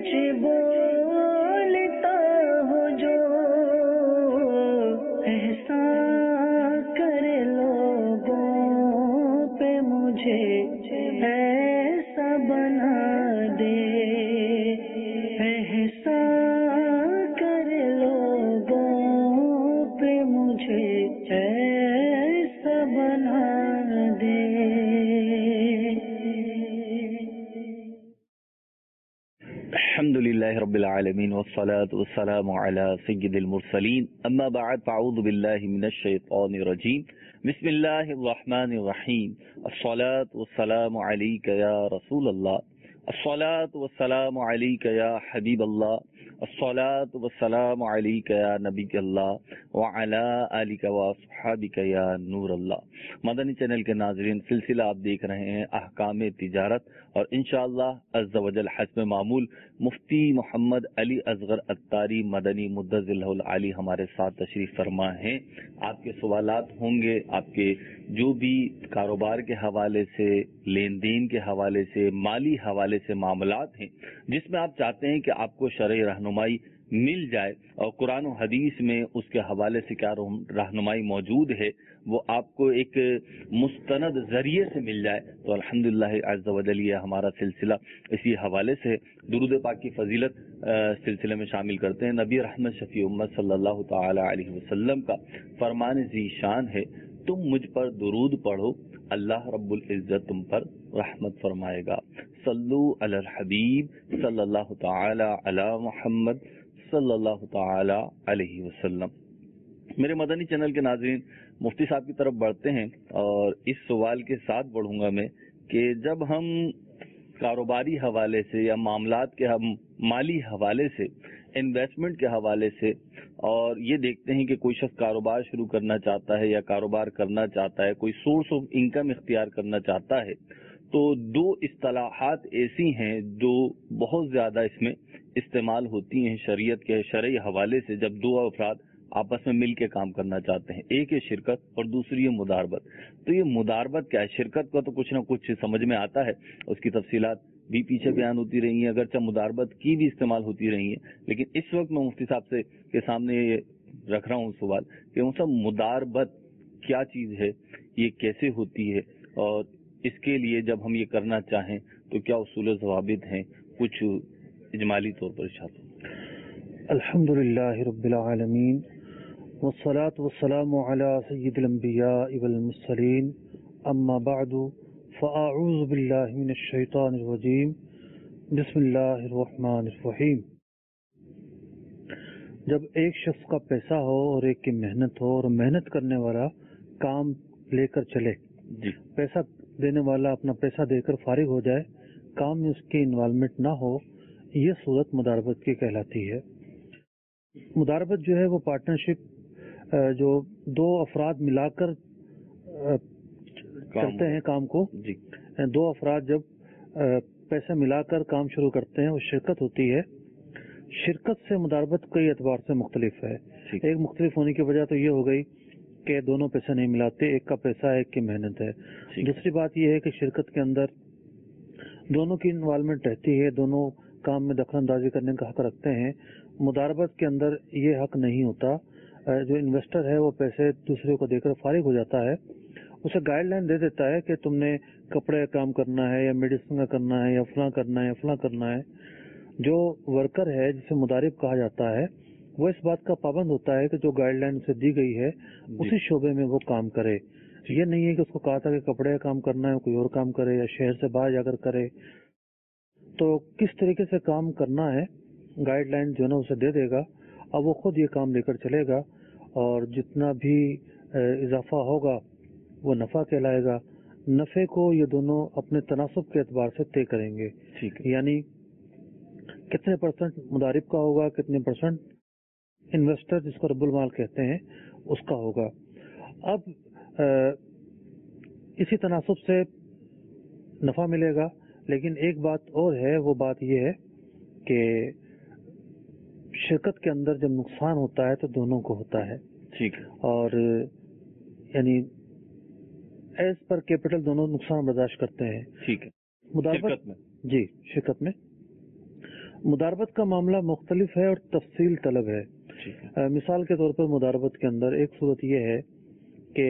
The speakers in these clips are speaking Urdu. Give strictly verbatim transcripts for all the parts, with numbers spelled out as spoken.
کچھ بولتا ہو جو احسان کرے لوگوں پہ مجھے ایسا بنا دے، احسان کرے لوگوں پہ مجھے ایسا بنا دے۔ الحمد لله رب العالمين والصلاة والسلام على سيد المرسلين اما بعد فاعوذ بالله من الشيطان الرجيم بسم الله الرحمن الرحيم الصلاة والسلام عليك يا رسول الله الصلاة والسلام عليك يا حبيب الله الصلاة والسلام عليك يا نبي الله وعلى آلك وصحابك يا نور الله۔ مدنی چینل کے ناظرین، سلسلہ آپ دیکھ رہے ہیں احکام تجارت، اور انشاءاللہ عز و جل حسب معمول مفتی محمد علی اصغر اتاری مدنی مدظ اللہ العالی ہمارے ساتھ تشریف فرما ہیں۔ آپ کے سوالات ہوں گے، آپ کے جو بھی کاروبار کے حوالے سے، لین دین کے حوالے سے، مالی حوالے سے معاملات ہیں جس میں آپ چاہتے ہیں کہ آپ کو شرعی رہنمائی مل جائے اور قرآن و حدیث میں اس کے حوالے سے کیا رہنمائی موجود ہے وہ آپ کو ایک مستند ذریعے سے مل جائے، تو الحمدللہ عز و جل یہ ہمارا سلسلہ اسی حوالے سے درود پاک کی فضیلت سلسلے میں شامل کرتے ہیں۔ نبی رحمت شفیع امت صلی اللہ تعالی علیہ وسلم کا فرمان ذی شان ہے، تم مجھ پر درود پڑھو، اللہ رب العزت تم پر رحمت فرمائے گا۔ صلو علی الحبیب صلی اللہ تعالی علی محمد صلی اللہ تعالی علیہ وسلم۔ میرے مدنی چینل کے ناظرین، مفتی صاحب کی طرف بڑھتے ہیں، اور اس سوال کے ساتھ بڑھوں گا میں کہ جب ہم کاروباری حوالے سے یا معاملات کے ہم مالی حوالے سے، انویسٹمنٹ کے حوالے سے، اور یہ دیکھتے ہیں کہ کوئی شخص کاروبار شروع کرنا چاہتا ہے یا کاروبار کرنا چاہتا ہے، کوئی سورس آف انکم اختیار کرنا چاہتا ہے، تو دو اصطلاحات ایسی ہیں جو بہت زیادہ اس میں استعمال ہوتی ہیں شریعت کے شرعی حوالے سے، جب دو افراد آپس میں مل کے کام کرنا چاہتے ہیں۔ ایک ہے شرکت اور دوسری ہے مداربت۔ تو یہ مداربت کیا ہے؟ شرکت کا تو کچھ نہ کچھ سمجھ میں آتا ہے، اس کی تفصیلات بھی پیچھے بیان ہوتی رہی ہیں، اگرچہ مداربت کی بھی استعمال ہوتی رہی ہیں، لیکن اس وقت میں مفتی صاحب سے کے سامنے یہ رکھ رہا ہوں سوال کہ ان سب مداربت کیا چیز ہے، یہ کیسے ہوتی ہے، اور اس کے لیے جب ہم یہ کرنا چاہیں تو کیا اصول و ضوابط ہیں، کچھ اجمالی طور پر ارشاد فرمائیں۔ الحمدللہ رب العالمین والصلاة والسلام على سید الانبیاء والمرسلین، اما بعد فاعوذ باللہ من الشیطان الرجیم، بسم اللہ الرحمن الرحیم۔ جب ایک شخص کا پیسہ ہو اور ایک کی محنت ہو، اور محنت کرنے والا کام لے کر چلے، جی، پیسہ دینے والا اپنا پیسہ دے کر فارغ ہو جائے، کام میں اس کی انوالومنٹ نہ ہو، یہ صورت مداربت کی کہلاتی ہے۔ مداربت جو ہے وہ پارٹنرشپ، جو دو افراد ملا کر کرتے ہیں کام کو، جی، دو افراد جب پیسہ ملا کر کام شروع کرتے ہیں وہ شرکت ہوتی ہے۔ شرکت سے مداربت کئی اعتبار سے مختلف ہے۔ ایک مختلف ہونے کی وجہ تو یہ ہو گئی کہ دونوں پیسہ نہیں ملاتے، ایک کا پیسہ ہے، ایک کی محنت ہے۔ دوسری بات یہ ہے کہ شرکت کے اندر دونوں کی انوالومنٹ رہتی ہے، دونوں کام میں دخل اندازی کرنے کا حق رکھتے ہیں۔ مداربت کے اندر یہ حق نہیں ہوتا۔ جو انویسٹر ہے وہ پیسے دوسرے کو دے کر فارغ ہو جاتا ہے، اسے گائیڈ لائن دے دیتا ہے کہ تم نے کپڑے کا کام کرنا ہے، یا میڈیسن کا کرنا ہے، یا فلاں کرنا ہے، یا فلاں کرنا ہے۔ جو ورکر ہے جسے مدارب کہا جاتا ہے، وہ اس بات کا پابند ہوتا ہے کہ جو گائیڈ لائن اسے دی گئی ہے اسی شعبے میں وہ کام کرے۔ یہ نہیں ہے کہ اس کو کہا تھا کہ کپڑے کا کام کرنا ہے کوئی اور کام کرے، یا شہر سے باہر جا کر کرے۔ تو کس طریقے سے کام کرنا ہے گائیڈ لائن جو ہے نا اسے دے دے گا، اب وہ خود یہ کام لے کر چلے گا، اور جتنا بھی اضافہ ہوگا وہ نفع کہلائے گا۔ نفع کو یہ دونوں اپنے تناسب کے اعتبار سے طے کریں گے، یعنی کتنے پرسنٹ مدارب کا ہوگا، کتنے پرسنٹ انویسٹر جس کو رب المال کہتے ہیں اس کا ہوگا۔ اب اسی تناسب سے نفع ملے گا، لیکن ایک بات اور ہے، وہ بات یہ ہے کہ شرکت کے اندر جب نقصان ہوتا ہے تو دونوں کو ہوتا ہے، ٹھیک، اور یعنی ایز پر کیپٹل دونوں نقصان برداشت کرتے ہیں۔ ٹھیک ہے، مداربت میں جی شرکت میں मुदारबत का मामला मुख्तलिफ है और तफसील तलब है। आ, मिसाल के तौर पर मुदारबत के अंदर एक सूरत यह है कि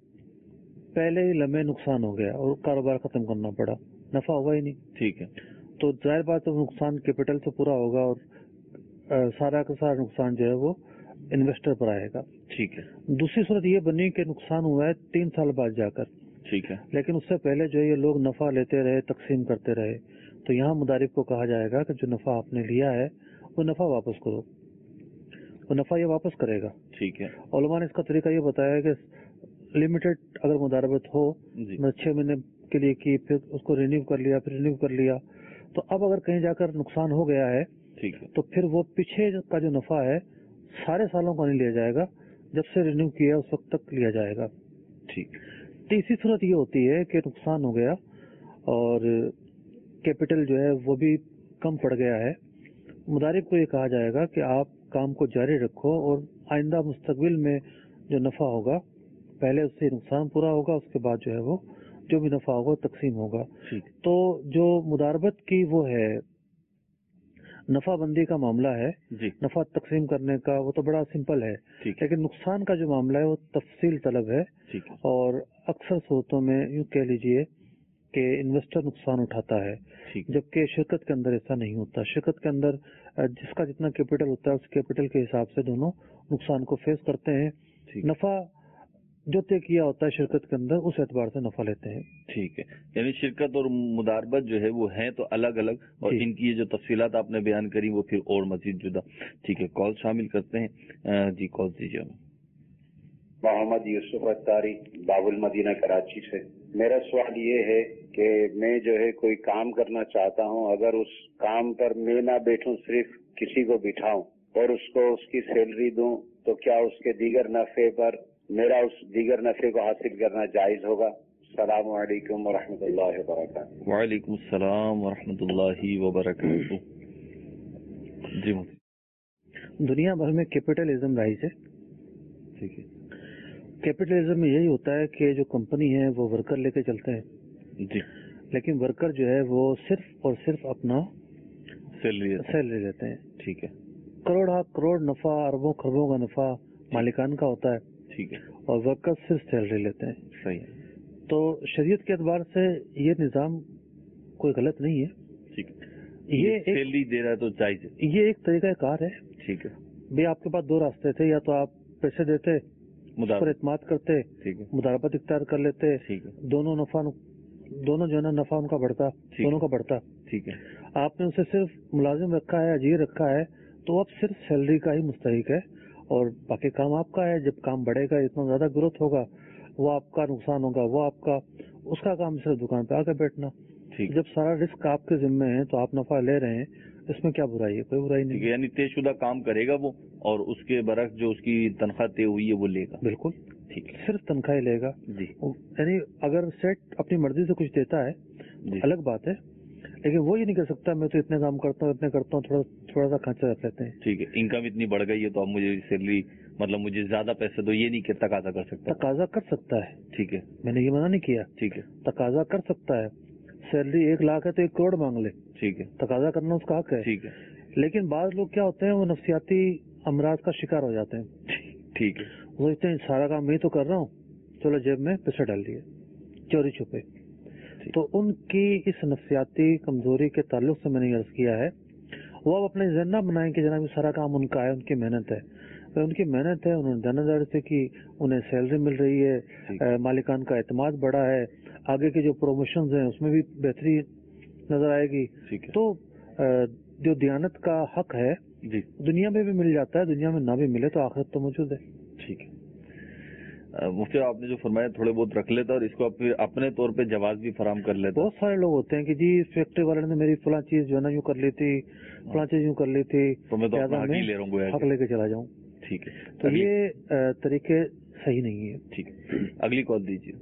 पहले ही लम्हे नुकसान हो गया और कारोबार खत्म करना पड़ा, नफा हुआ ही नहीं। ठीक है, तो जाहिर बात है नुकसान कैपिटल से पूरा होगा और आ, सारा का सारा नुकसान जो है वो इन्वेस्टर पर आएगा। ठीक है। दूसरी सूरत ये बनी कि नुकसान हुआ है तीन साल बाद जाकर। ठीक है, लेकिन उससे पहले जो ये लोग नफा लेते रहे, तकसीम करते रहे, तो यहाँ मुदारिब को कहा जाएगा कि जो नफा आपने लिया है वो नफा वापस करो, वो नफा ये वापस करेगा। ठीक है। उलमा ने इसका तरीका ये बताया कि लिमिटेड अगर मुदारबत हो, मतलब छह महीने के लिए की, फिर उसको रिन्यू कर लिया, फिर रिन्यू कर लिया, तो अब अगर कहीं जाकर नुकसान हो गया है, ठीक है, तो फिर वो पीछे का जो नफा है सारे सालों का नहीं लिया जाएगा, जब से रिन्यू किया उस वक्त तक लिया जाएगा। ठीक। तीसरी सूरत ये होती है कि नुकसान हो गया और कैपिटल जो है वो भी कम पड़ गया है, मुदारिब को ये कहा जाएगा कि आप काम को जारी रखो और आइंदा मुस्तकबिल में जो नफा होगा पहले उससे नुकसान पूरा होगा, उसके बाद जो है वो जो भी नफा होगा तकसीम होगा। तो जो मुदारबत की वो है नफा बंदी का मामला है, नफा तकसीम करने का, वो तो बड़ा सिंपल है, लेकिन नुकसान का जो मामला है वो तफसील तलब है। और अक्सर सूरतों में यूँ कह लीजिए कि इन्वेस्टर नुकसान उठाता है, जबकि शिरकत के अंदर ऐसा नहीं होता। शिरकत के अंदर जिसका जितना कैपिटल होता है उस कैपिटल के हिसाब से दोनों नुकसान को फेस करते हैं। नफा जो तय किया होता है शिरकत के अंदर उस एतबार से नफा लेते हैं। ठीक है, यानी शिरकत और मुदारबत जो है वो है तो अलग अलग, और इनकी ये जो तफसीलात आपने बयान करी वो फिर और मजीद जुदा। ठीक है, कॉल शामिल करते हैं जी, कॉल दीजिए। मोहम्मद यूसुफ अत्तारी, बाबुल मदीना कराची से। मेरा सवाल ये है कि मैं जो है कोई काम करना चाहता हूँ, अगर उस काम पर मैं ना बैठूं, सिर्फ किसी को बिठाऊं और उसको उसकी सैलरी दूं, तो क्या उसके दीगर नफे पर मेरा उस दीगर नफे को हासिल करना जायज होगा? अस्सलाम वालेकुम व रहमतुल्लाहि व बरकातहू। वालेकुम अस्सलाम व रहमतुल्लाहि व बरकातहू। जी, दुनिया भर में कैपिटलिज्म राइज है। ठीक है, कैपिटलिज्म में यही होता है कि जो कंपनी है वो वर्कर लेके चलते हैं जी, लेकिन वर्कर जो है वो सिर्फ और सिर्फ अपना सैलरी सैलरी लेते हैं। ठीक है, करोड़ करोड़ नफा, अरबों खरबों का नफा मालिकान का होता है। ठीक है, और वर्कर सिर्फ सैलरी लेते हैं। सही है। तो शरीयत के एतबार से ये निजाम कोई गलत नहीं है। ठीक है, ये सैलरी दे रहा है तो जायज है, ये एक तरीका कार है। ठीक है भाई, आपके पास दो रास्ते थे, या तो आप पैसे देते, उस पर एतमाद करते, मुदारबत इख्तियार कर लेते, दोनों नफा दोनों जो है ना नफा उनका बढ़ता, दोनों का बढ़ता। ठीक है, आपने उसे सिर्फ मुलाजिम रखा है, अजीर रखा है, तो अब सिर्फ सैलरी का ही मुस्तहिक है और बाकी काम आपका है। जब काम बढ़ेगा, इतना ज्यादा ग्रोथ होगा, वो आपका नुकसान होगा, वो आपका, उसका काम सिर्फ दुकान पे आकर बैठना। जब सारा रिस्क आपके जिम्मे है तो आप नफा ले रहे हैं, इसमें क्या बुराई है? कोई बुराई नहीं। यानी तयशुदा काम करेगा वो और उसके बरक्स जो उसकी तनख्वाह तय हुई है वो लेगा। बिल्कुल ठीक, सिर्फ तनख्वाह ही लेगा जी। यानी अगर सेट अपनी मर्जी से कुछ देता है अलग बात है, लेकिन वो ये नहीं कर सकता मैं तो इतने काम करता हूँ, इतने करता हूँ, थोड़ा थोड़ा सा खर्चा रख लेते हैं। ठीक है, इनकम इतनी बढ़ गई है तो अब मुझे सैलरी, मतलब मुझे ज्यादा पैसे दो, ये नहीं कि तकाजा कर सकता। तकाजा कर सकता है, ठीक है, मैंने ये मना नहीं किया। ठीक है, तकाजा कर सकता है। सैलरी एक लाख है तो एक करोड़ मांग ले, ठीक है, तकाजा करना उसका हक है। ठीक है, लेकिन बाज लोग क्या होते हैं, वो नफसियाती अमराज का शिकार हो जाते हैं। ठीक है, वो सोचते हैं सारा काम मैं तो कर रहा हूँ, चलो जेब में पैसे डाल दिए चोरी छुपे। तो उनकी इस नफसियाती कमजोरी के ताल्लुक से मैंने अर्ज किया है, वो अब अपने जहन न बनाएं कि जनाब सारा काम उनका है, उनकी मेहनत है। तो उनकी मेहनत है, उन्होंने दानादारी से की, उन्हें सैलरी मिल रही है, मालिकान का एतमाद बढ़ा है, आगे के जो प्रमोशन हैं उसमें भी बेहतरी नजर आएगी। तो जो दियानत का हक है जी, दुनिया में भी मिल जाता है, दुनिया में ना भी मिले तो आखिरत तो मौजूद है। ठीक है, मुफ्ती आपने जो फरमाया थोड़े बहुत रख लेता और इसको फिर अपने तौर पे जवाब भी फराम कर लेता। बहुत सारे लोग होते हैं कि जी फैक्ट्री वाले ने मेरी फला चीज जो है ना यूँ कर ली थी, फला चीज यूँ कर ली थी, तो मैं तो अपना हक ही ले रहा हूँ, हक लेके चला जाऊँ। ठीक है, तो ये तरीके सही नहीं है। ठीक है, अगली कॉल दीजिए।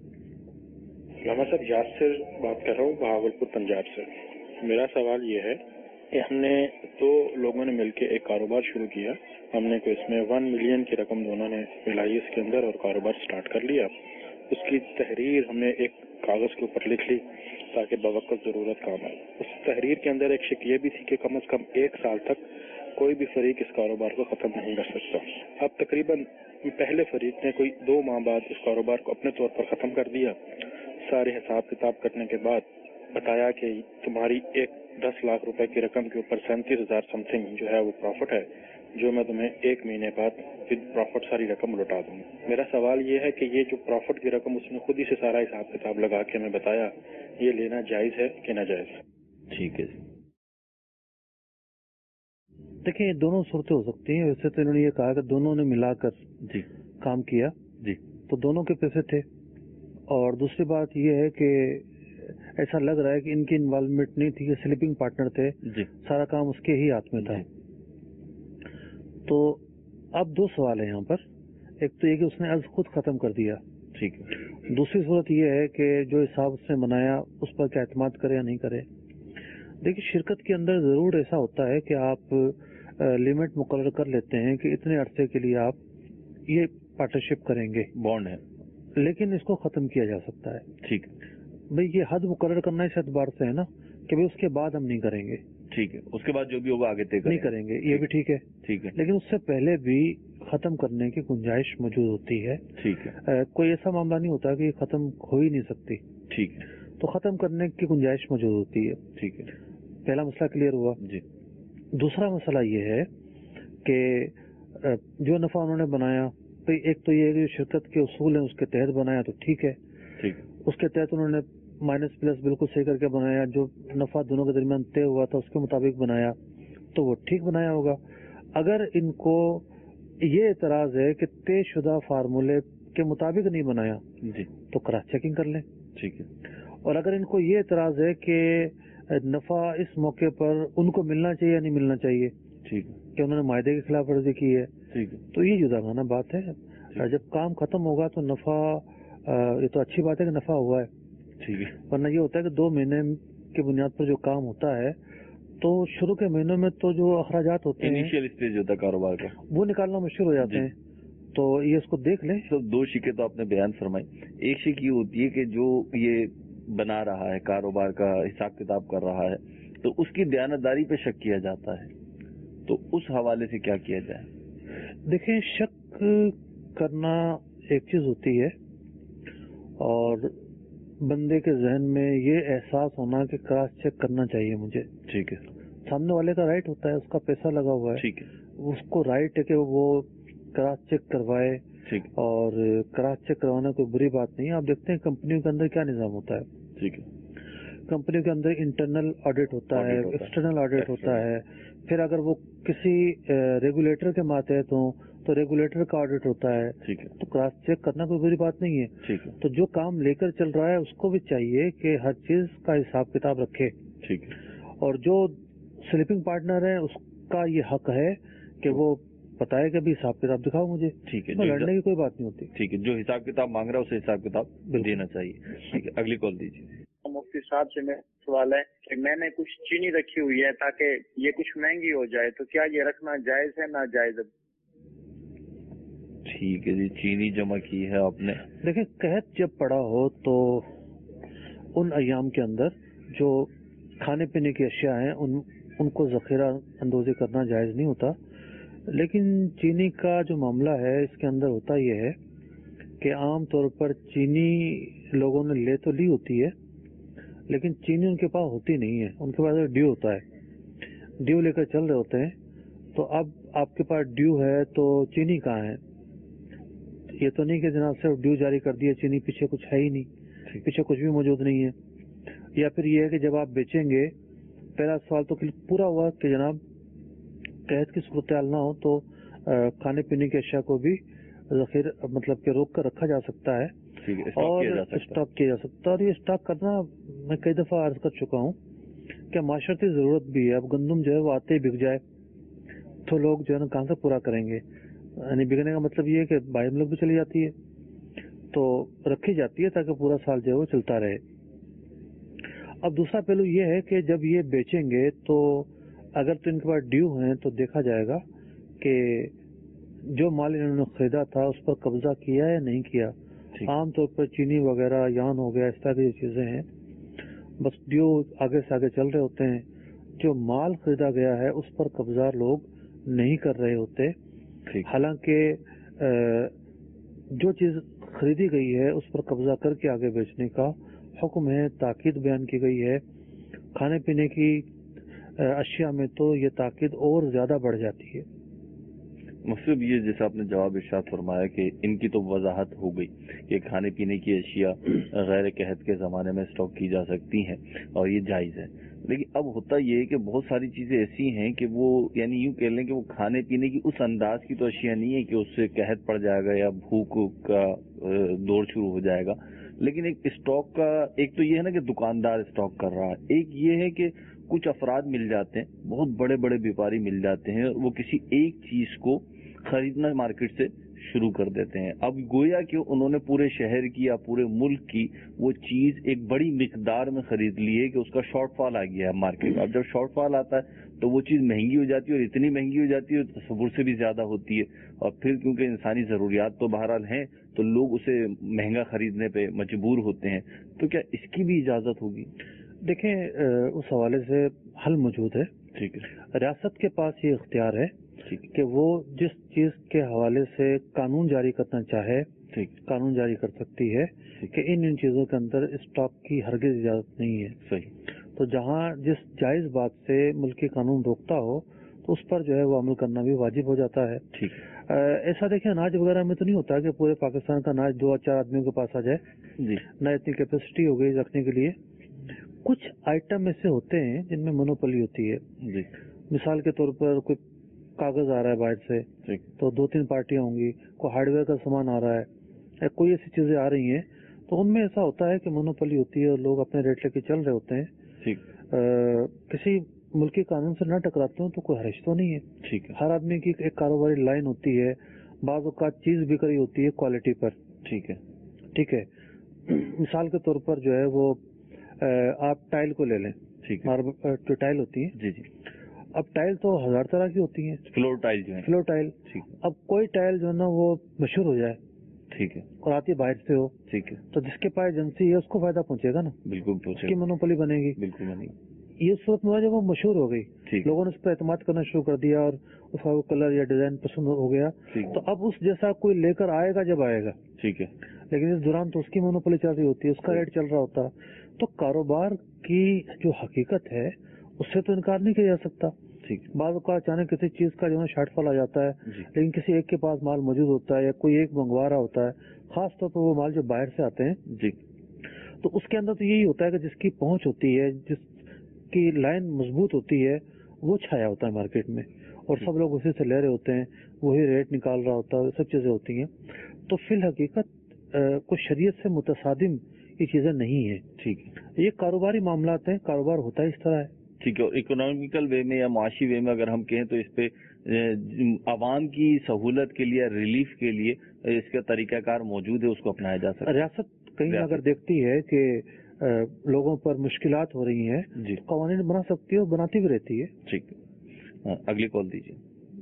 मैं सर यासिर बात कर रहा हूँ, बहावलपुर पंजाब से। मेरा सवाल ये है कि हमने दो लोगों ने मिलकर एक कारोबार शुरू किया। हमने को इसमें वन मिलियन की रकम दोनों ने मिलाई इसके अंदर और कारोबार स्टार्ट कर लिया। उसकी तहरीर हमने एक कागज के ऊपर लिख ली ताकि बवक्त जरूरत काम आए। उस तहरीर के अंदर एक शिक ये भी थी कि कम से कम एक साल तक कोई भी फरीक इस कारोबार को खत्म नहीं कर सकता। अब तकरीबन पहले फरीक ने कोई दो माह बाद इस कारोबार को अपने तौर पर खत्म कर दिया। सारे हिसाब किताब करने के बाद बताया कि तुम्हारी एक दस लाख रुपए की रकम के ऊपर सैंतीस हजार समथिंग जो है वो प्रॉफिट है, जो मैं तुम्हें एक महीने बाद विद प्रॉफिट सारी रकम लौटा दूंगा। मेरा सवाल ये है कि ये जो प्रॉफिट की रकम उसने खुद ही से सारा हिसाब किताब लगा के हमें बताया, ये लेना जायज है कि नाजायज? ठीक है। देखिए, ये दोनों सूरतें हो सकती हैं। वैसे तो इन्होंने ये कहा कि दोनों ने मिलाकर जी काम किया जी, तो दोनों के पैसे थे। और दूसरी बात ये है कि ऐसा लग रहा है कि इनकी इन्वॉल्वमेंट नहीं थी, कि स्लीपिंग पार्टनर थे जी सारा काम उसके ही हाथ में था। तो अब दो सवाल है यहाँ पर। एक तो ये कि उसने अर्ज खुद खत्म कर दिया, ठीक है। दूसरी सूरत ये है कि जो हिसाब उसने बनाया उस पर क्या एतमाद करे या नहीं करे। देखिए, शिरकत के अंदर जरूर ऐसा होता है कि आप लिमिट मुकर्रर कर लेते हैं कि इतने अरसे के लिए आप ये पार्टनरशिप करेंगे, बॉन्ड है, लेकिन इसको खत्म किया जा सकता है। ठीक भाई, ये हद मुकर्रर करना इस एतबार से है ना कि भाई उसके बाद हम नहीं करेंगे, ठीक है, उसके बाद जो भी होगा आगे तय नहीं करेंगे, ये भी ठीक है। ठीक है, लेकिन उससे पहले भी खत्म करने की गुंजाइश मौजूद होती है। ठीक है, अ, कोई ऐसा मामला नहीं होता कि खत्म हो ही नहीं सकती, ठीक है, तो खत्म करने की गुंजाइश मौजूद होती है। ठीक है पहला मसला क्लियर हुआ जी। दूसरा मसला ये है कि अ, जो नफा उन्होंने बनाया, तो एक तो ये है कि शिरकत के उसूल हैं उसके तहत बनाया तो ठीक है, ठीक है, उसके तहत उन्होंने माइनस प्लस बिल्कुल सही करके बनाया, जो नफा दोनों के दरमियान तय हुआ था उसके मुताबिक बनाया तो वो ठीक बनाया होगा। अगर इनको ये एतराज है कि तयशुदा फार्मूले के मुताबिक नहीं बनाया जी, तो क्रॉस चेकिंग कर लें। ठीक है, और अगर इनको ये एतराज है कि नफा इस मौके पर उनको मिलना चाहिए या नहीं मिलना चाहिए, ठीक है, कि उन्होंने मायदे की खिलाफ वर्जी की है, ठीक है, तो ये जुदागाना बात है। जब काम खत्म होगा तो नफा, ये तो अच्छी बात है कि नफा हुआ है, ठीक है, वरना ये होता है कि दो महीने की बुनियाद पर जो काम होता है तो शुरू के महीनों में तो जो अखराजात होते हैं, इनिशियल स्टेज होता है कारोबार का, वो निकालना मुश्किल हो जाते जी। हैं। तो ये इसको देख लें। तो दो शिके तो आपने बयान फरमाई। एक शिक ये होती है कि जो ये बना रहा है, कारोबार का हिसाब किताब कर रहा है, तो उसकी दयानतदारी पे शक किया जाता है, तो उस हवाले से क्या किया जाए? देखिए, शक करना एक चीज होती है और बंदे के जहन में ये एहसास होना कि क्रॉस चेक करना चाहिए मुझे। ठीक है, सामने वाले का राइट होता है, उसका पैसा लगा हुआ है, ठीक है, उसको राइट है कि वो क्रॉस चेक करवाए, ठीक, और क्रॉस चेक करवाना कोई बुरी बात नहीं है। आप देखते हैं कंपनियों के अंदर क्या निजाम होता है। ठीक है, कंपनियों के अंदर इंटरनल ऑडिट होता है, Audit होता है, एक्सटर्नल ऑडिट होता External। है, फिर अगर वो किसी रेगुलेटर के मातहत हो तो रेगुलेटर का ऑडिट होता है, ठीक है, तो क्रॉस चेक करना कोई बुरी बात नहीं है। ठीक है, तो जो काम लेकर चल रहा है उसको भी चाहिए कि हर चीज का हिसाब किताब रखे, ठीक है, और जो स्लीपिंग पार्टनर है उसका ये हक है कि वो बताए कि भी हिसाब किताब दिखाओ मुझे। ठीक है, तो जो लड़ने की कोई बात नहीं होती। ठीक है, जो हिसाब किताब मांग रहा है उसे हिसाब किताब बिल्कुल। देना चाहिए। ठीक है, अगली कॉल दीजिए। मुफ्ती साहब से मेरा सवाल है कि मैंने कुछ चीनी रखी हुई है ताकि ये कुछ महंगी हो जाए, तो क्या ये रखना जायज है ना जायज? ठीक है जी, चीनी जमा की है आपने। देखिए, कहत जब पड़ा हो तो उन अयाम के अंदर जो खाने पीने की अशिया हैं उन उनको जखीरा अंदोजी करना जायज नहीं होता। लेकिन चीनी का जो मामला है इसके अंदर होता यह है कि आम तौर पर चीनी लोगों ने ले तो ली होती है, लेकिन चीनी उनके पास होती नहीं है, उनके पास ड्यू होता है, ड्यू लेकर चल रहे होते हैं। तो अब आपके पास ड्यू है तो चीनी कहाँ है? ये तो नहीं कि जनाब सिर्फ ड्यू जारी कर दिया, चीनी पीछे कुछ है ही नहीं, पीछे कुछ भी मौजूद नहीं है। या फिर ये है कि जब आप बेचेंगे, पहला सवाल तो पूरा हुआ कि जनाब कहत की सूरत ना हो तो आ, खाने पीने की अशिया को भी जखीर मतलब के रोक कर रखा जा सकता है, ठीक है, स्टॉक किया जा और सकता है। स्टॉक किया जा सकता है। और ये स्टॉक करना मैं कई दफा अर्ज कर चुका हूँ कि माशरती जरूरत भी है। अब गंदम जो है वो आते ही बिक जाए तो लोग जो है ना कहाँ से पूरा करेंगे? यानी बिकने का मतलब ये है कि बाहर में लोग भी चली जाती है, तो रखी जाती है ताकि पूरा साल जो है वो चलता रहे। अब दूसरा पहलू ये है कि जब ये बेचेंगे तो अगर तो इनके पास ड्यू हैं तो देखा जाएगा कि जो माल इन्होंने खरीदा था उस पर कब्जा किया या नहीं किया, عام طور پر چینی وغیرہ یان ہو گیا اس طرح کی چیزیں ہیں بس ڈیو آگے سے آگے چل رہے ہوتے ہیں. جو مال خریدا گیا ہے اس پر قبضہ لوگ نہیں کر رہے ہوتے. حالانکہ جو چیز خریدی گئی ہے اس پر قبضہ کر کے آگے بیچنے کا حکم ہے. تاکید بیان کی گئی ہے. کھانے پینے کی اشیاء میں تو یہ تاکید اور زیادہ بڑھ جاتی ہے. مقصد یہ جیسا آپ نے جواب ارشاد فرمایا کہ ان کی تو وضاحت ہو گئی کہ کھانے پینے کی اشیاء غیر قحط کے زمانے میں اسٹاک کی جا سکتی ہیں اور یہ جائز ہے. لیکن اب ہوتا یہ ہے کہ بہت ساری چیزیں ایسی ہیں کہ وہ یعنی یوں کہہ لیں کہ وہ کھانے پینے کی اس انداز کی تو اشیاء نہیں ہے کہ اس سے قحط پڑ جائے گا یا بھوک کا دور شروع ہو جائے گا. لیکن ایک اسٹاک کا ایک تو یہ ہے نا کہ دکاندار اسٹاک کر رہا ہے, ایک یہ ہے کہ کچھ افراد مل جاتے ہیں, بہت بڑے بڑے بیپاری مل جاتے ہیں, وہ کسی ایک چیز کو خریدنا مارکیٹ سے شروع کر دیتے ہیں. اب گویا کہ انہوں نے پورے شہر کی یا پورے ملک کی وہ چیز ایک بڑی مقدار میں خرید لی ہے کہ اس کا شارٹ فال آ گیا ہے مارکیٹ. اب جب شارٹ فال آتا ہے تو وہ چیز مہنگی ہو جاتی ہے, اور اتنی مہنگی ہو جاتی ہے تصور سے بھی زیادہ ہوتی ہے, اور پھر کیونکہ انسانی ضروریات تو بہرحال ہیں تو لوگ اسے مہنگا خریدنے پہ مجبور ہوتے ہیں. تو کیا اس کی بھی اجازت ہوگی؟ دیکھیں اس حوالے سے حل موجود ہے. ٹھیک ہے, ریاست کے پاس یہ اختیار ہے کہ وہ جس چیز کے حوالے سے قانون جاری کرنا چاہے قانون جاری کر سکتی ہے کہ ان ان چیزوں کے اندر اسٹاک کی ہرگز اجازت نہیں ہے. صحیح. تو جہاں جس جائز بات سے ملکی قانون روکتا ہو تو اس پر جو ہے وہ عمل کرنا بھی واجب ہو جاتا ہے. ٹھیک. ایسا دیکھیں اناج وغیرہ میں تو نہیں ہوتا کہ پورے پاکستان کا اناج دو چار آدمیوں کے پاس آ جائے. جی. نہ اتنی کیپیسٹی ہو گئی رکھنے کے لیے. کچھ آئٹم ایسے ہوتے ہیں جن میں مونوپولی ہوتی ہے. جی. مثال کے طور پر کوئی کاغذ آ رہا ہے باہر سے تو دو تین پارٹیاں ہوں گی, کوئی ہارڈ ویئر کا سامان آ رہا ہے, کوئی ایسی چیزیں آ رہی ہیں تو ان میں ایسا ہوتا ہے کہ مونوپولی ہوتی ہے اور لوگ اپنے ریٹ لے کے چل رہے ہوتے ہیں. کسی ملکی قانون سے نہ ٹکراتے ہوں تو کوئی حرج تو نہیں ہے. ٹھیک ہے. ہر آدمی کی ایک کاروباری لائن ہوتی ہے, بعض اوقات چیز بک رہی ہوتی ہے کوالٹی پر. ٹھیک ہے. ٹھیک ہے. مثال کے طور پر جو ہے وہ آپ ٹائل کو لے لیں. ٹھیک ہے. جو ٹائل ہوتی ہے, جی جی, اب ٹائل تو ہزار طرح کی ہوتی ہیں. فلور ٹائل جو ہے, فلور ٹائل. ٹھیک. اب کوئی ٹائل جو ہے نا وہ مشہور ہو جائے, ٹھیک ہے, اور آتی باہر سے ہو, ٹھیک ہے, تو جس کے پاس ایجنسی ہے اس کو فائدہ پہنچے گا نا. بالکل اس کی مونوپولی بنے گی. بالکل بنے گی. یہ صورت میں جب وہ مشہور ہو گئی, ٹھیک, لوگوں نے اس پر اعتماد کرنا شروع کر دیا اور اس کا وہ کلر یا ڈیزائن پسند ہو گیا, تو اب اس جیسا کوئی لے کر آئے گا جب آئے گا. ٹھیک ہے. لیکن اس دوران تو اس کی مونوپولی چل رہی ہوتی ہے, اس کا ریٹ چل رہا ہوتا. تو کاروبار کی جو حقیقت ہے اس سے تو انکار نہیں کیا جا سکتا. بعض اوقات اچانک کسی چیز کا جو ہے شارٹ فال آ جاتا ہے, لیکن کسی ایک کے پاس مال موجود ہوتا ہے یا کوئی ایک منگوا رہا ہوتا ہے, خاص طور پر وہ مال جو باہر سے آتے ہیں. جی. تو اس کے اندر تو یہی ہوتا ہے کہ جس کی پہنچ ہوتی ہے, جس کی لائن مضبوط ہوتی ہے, وہ چھایا ہوتا ہے مارکیٹ میں, اور سب لوگ اسی سے لے رہے ہوتے ہیں, وہی ریٹ نکال رہا ہوتا ہے, سب چیزیں ہوتی ہیں. تو فی الحقیقت کچھ شریعت سے متصادم یہ چیزیں نہیں ہیں. ٹھیک ہے. یہ کاروباری معاملات ہیں, کاروبار ہوتا ہے اس طرح ہے. ٹھیک ہے. اور اکنامیکل وے میں یا معاشی وے میں اگر ہم کہیں تو اس پہ عوام کی سہولت کے لیے, ریلیف کے لیے اس کا طریقہ کار موجود ہے, اس کو اپنایا جا سکتا ہے. ریاست کہیں اگر دیکھتی ہے کہ لوگوں پر مشکلات ہو رہی ہیں, جی, قوانین بنا سکتی ہے اور بناتی بھی رہتی ہے. ٹھیک ہے. اگلی کال دیجیے.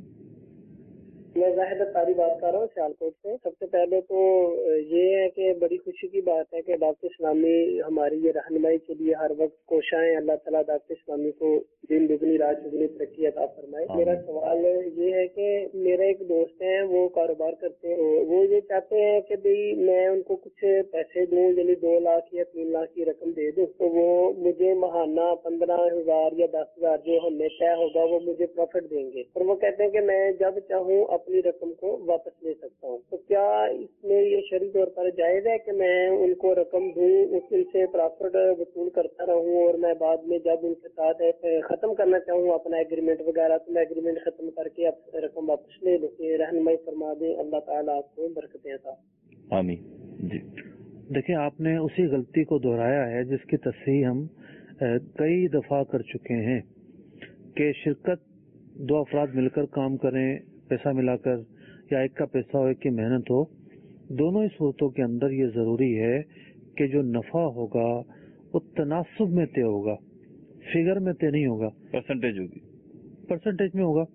میں ظاہر تاری بات کر رہا ہوں سیالکوٹ سے. سب سے پہلے تو یہ ہے کہ بڑی خوشی کی بات ہے کہ دعوت اسلامی ہماری یہ رہنمائی کے لیے ہر وقت کوشاں ہیں. اللہ تعالیٰ دعوت اسلامی کو دن دگنی رات دگنی ترقی عطا فرمائے. میرا سوال یہ ہے کہ میرے ایک دوست ہیں, وہ کاروبار کرتے ہیں, وہ یہ چاہتے ہیں کہ بھئی میں ان کو کچھ پیسے دوں, یعنی دو لاکھ یا تین لاکھ کی رقم دے دوں, تو وہ مجھے ماہانہ پندرہ ہزار یا دس ہزار جو ہمیں طے ہوگا وہ مجھے پروفٹ دیں گے, اور وہ کہتے ہیں کہ میں جب چاہوں اپنی رقم کو واپس لے سکتا ہوں. تو کیا اس میں یہ شرعی طور پر جائز ہے کہ میں ان کو رقم دوں, ان سے پرافٹ وصول کرتا رہوں, اور میں بعد میں جب ان کے ساتھ ختم کرنا چاہوں اپنا ایگریمنٹ وغیرہ تو میں ایگریمنٹ ختم کر کے رقم واپس لے لوں؟ رہنمائی فرما دیں, اللہ تعالیٰ آپ کو برکتیں عطا. آمین. جی. دیکھیں, آپ نے اسی غلطی کو دہرایا ہے جس کی تصحیح ہم کئی دفعہ کر چکے ہیں کہ شرکت دو افراد مل کر کام کریں, پیسہ ملا کر, یا ایک کا پیسہ ہو ایک کی محنت ہو. دونوں ہی صورتوں کے اندر یہ ضروری ہے کہ جو نفع ہوگا وہ تناسب میں طے ہوگا, فگر میں طے نہیں ہوگا, پرسنٹیج ہوگی, پرسنٹیج میں ہوگا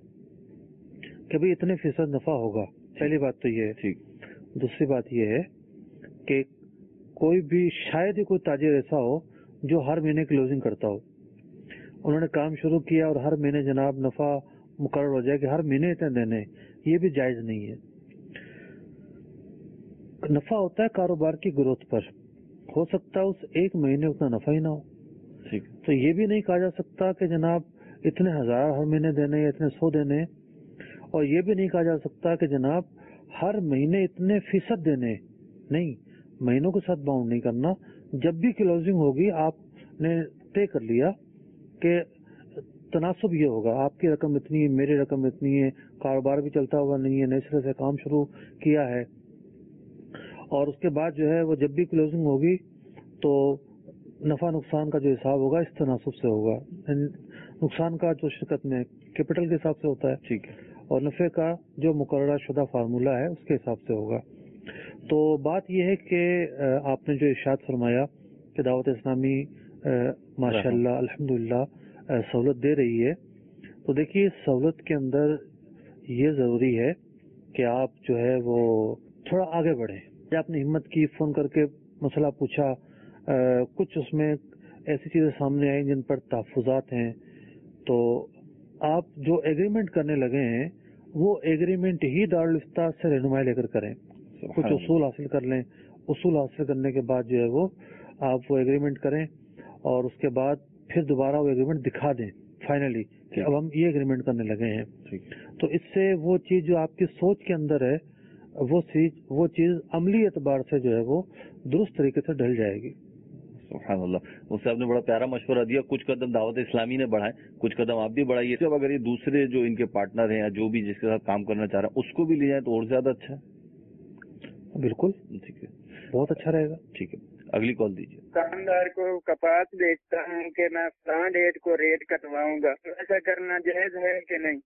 کہ بھئی اتنے فیصد نفع ہوگا. پہلی بات تو یہ ہے. ٹھیک. دوسری بات یہ ہے کہ کوئی بھی شاید ہی کوئی تاجر ایسا ہو جو ہر مہینے کلوزنگ کرتا ہو. انہوں نے کام شروع کیا اور ہر مہینے جناب نفع مقرر ہو جائے کہ ہر مہینے اتنے دینے, یہ بھی جائز نہیں ہے. نفع ہوتا ہے کاروبار کی گروتھ پر, ہو سکتا ہے اس ایک مہینے اتنا نفع ہی نہ ہو, تو یہ بھی نہیں کہا جا سکتا کہ جناب اتنے ہزار ہر مہینے دینے یا اتنے سو دینے, اور یہ بھی نہیں کہا جا سکتا کہ جناب ہر مہینے اتنے فیصد دینے. نہیں, مہینوں کے ساتھ باؤنڈ نہیں کرنا. جب بھی کلوزنگ ہوگی آپ نے طے کر لیا کہ تناسب یہ ہوگا, آپ کی رقم اتنی ہے, میری رقم اتنی ہے, کاروبار بھی چلتا ہوا نہیں ہے, نئے سرے سے کام شروع کیا ہے, اور اس کے بعد جو ہے وہ جب بھی کلوزنگ ہوگی تو نفع نقصان کا جو حساب ہوگا اس تناسب سے ہوگا. نقصان کا جو شرکت میں کیپٹل کے حساب سے ہوتا ہے, ٹھیک ہے, اور نفع کا جو مقررہ شدہ فارمولہ ہے اس کے حساب سے ہوگا. تو بات یہ ہے کہ آپ نے جو ارشاد فرمایا کہ دعوت اسلامی ماشاءاللہ الحمدللہ سہولت دے رہی ہے, تو دیکھیے سہولت کے اندر یہ ضروری ہے کہ آپ جو ہے وہ تھوڑا آگے بڑھیں. آپ نے ہمت کی, فون کر کے مسئلہ پوچھا, کچھ اس میں ایسی چیزیں سامنے آئیں جن پر تحفظات ہیں, تو آپ جو ایگریمنٹ کرنے لگے ہیں وہ ایگریمنٹ ہی دارالفتہ سے رہنمائی لے کر کریں. کچھ اصول حاصل کر لیں, اصول حاصل کرنے کے بعد جو ہے وہ آپ وہ ایگریمنٹ کریں, اور اس کے بعد پھر دوبارہ وہ ایگریمنٹ دکھا دیں فائنلی کہ اب ہم یہ ایگریمنٹ کرنے لگے ہیں. تو اس سے وہ چیز جو آپ کی سوچ کے اندر ہے وہ چیز وہ چیز عملی اعتبار سے جو ہے وہ درست طریقے سے ڈھل جائے گی. سبحان اللہ. اس سے آپ نے بڑا پیارا مشورہ دیا. کچھ قدم دعوت اسلامی نے بڑھائے, کچھ قدم آپ بھی بڑھائیے. اب اگر یہ دوسرے جو ان کے پارٹنر ہیں یا جو بھی جس کے ساتھ کام کرنا چاہ رہا ہے اس کو بھی لے جائیں تو اور زیادہ اچھا ہے. بالکل ٹھیک ہے, بہت اچھا رہے گا. ٹھیک ہے, اگلی کال دیجیے. دکاندار کو کپاس بیچتا ہوں کہ میں فلاں ڈیٹ کو ریٹ کٹواؤں گا, ایسا کرنا جائز ہے کہ نہیں؟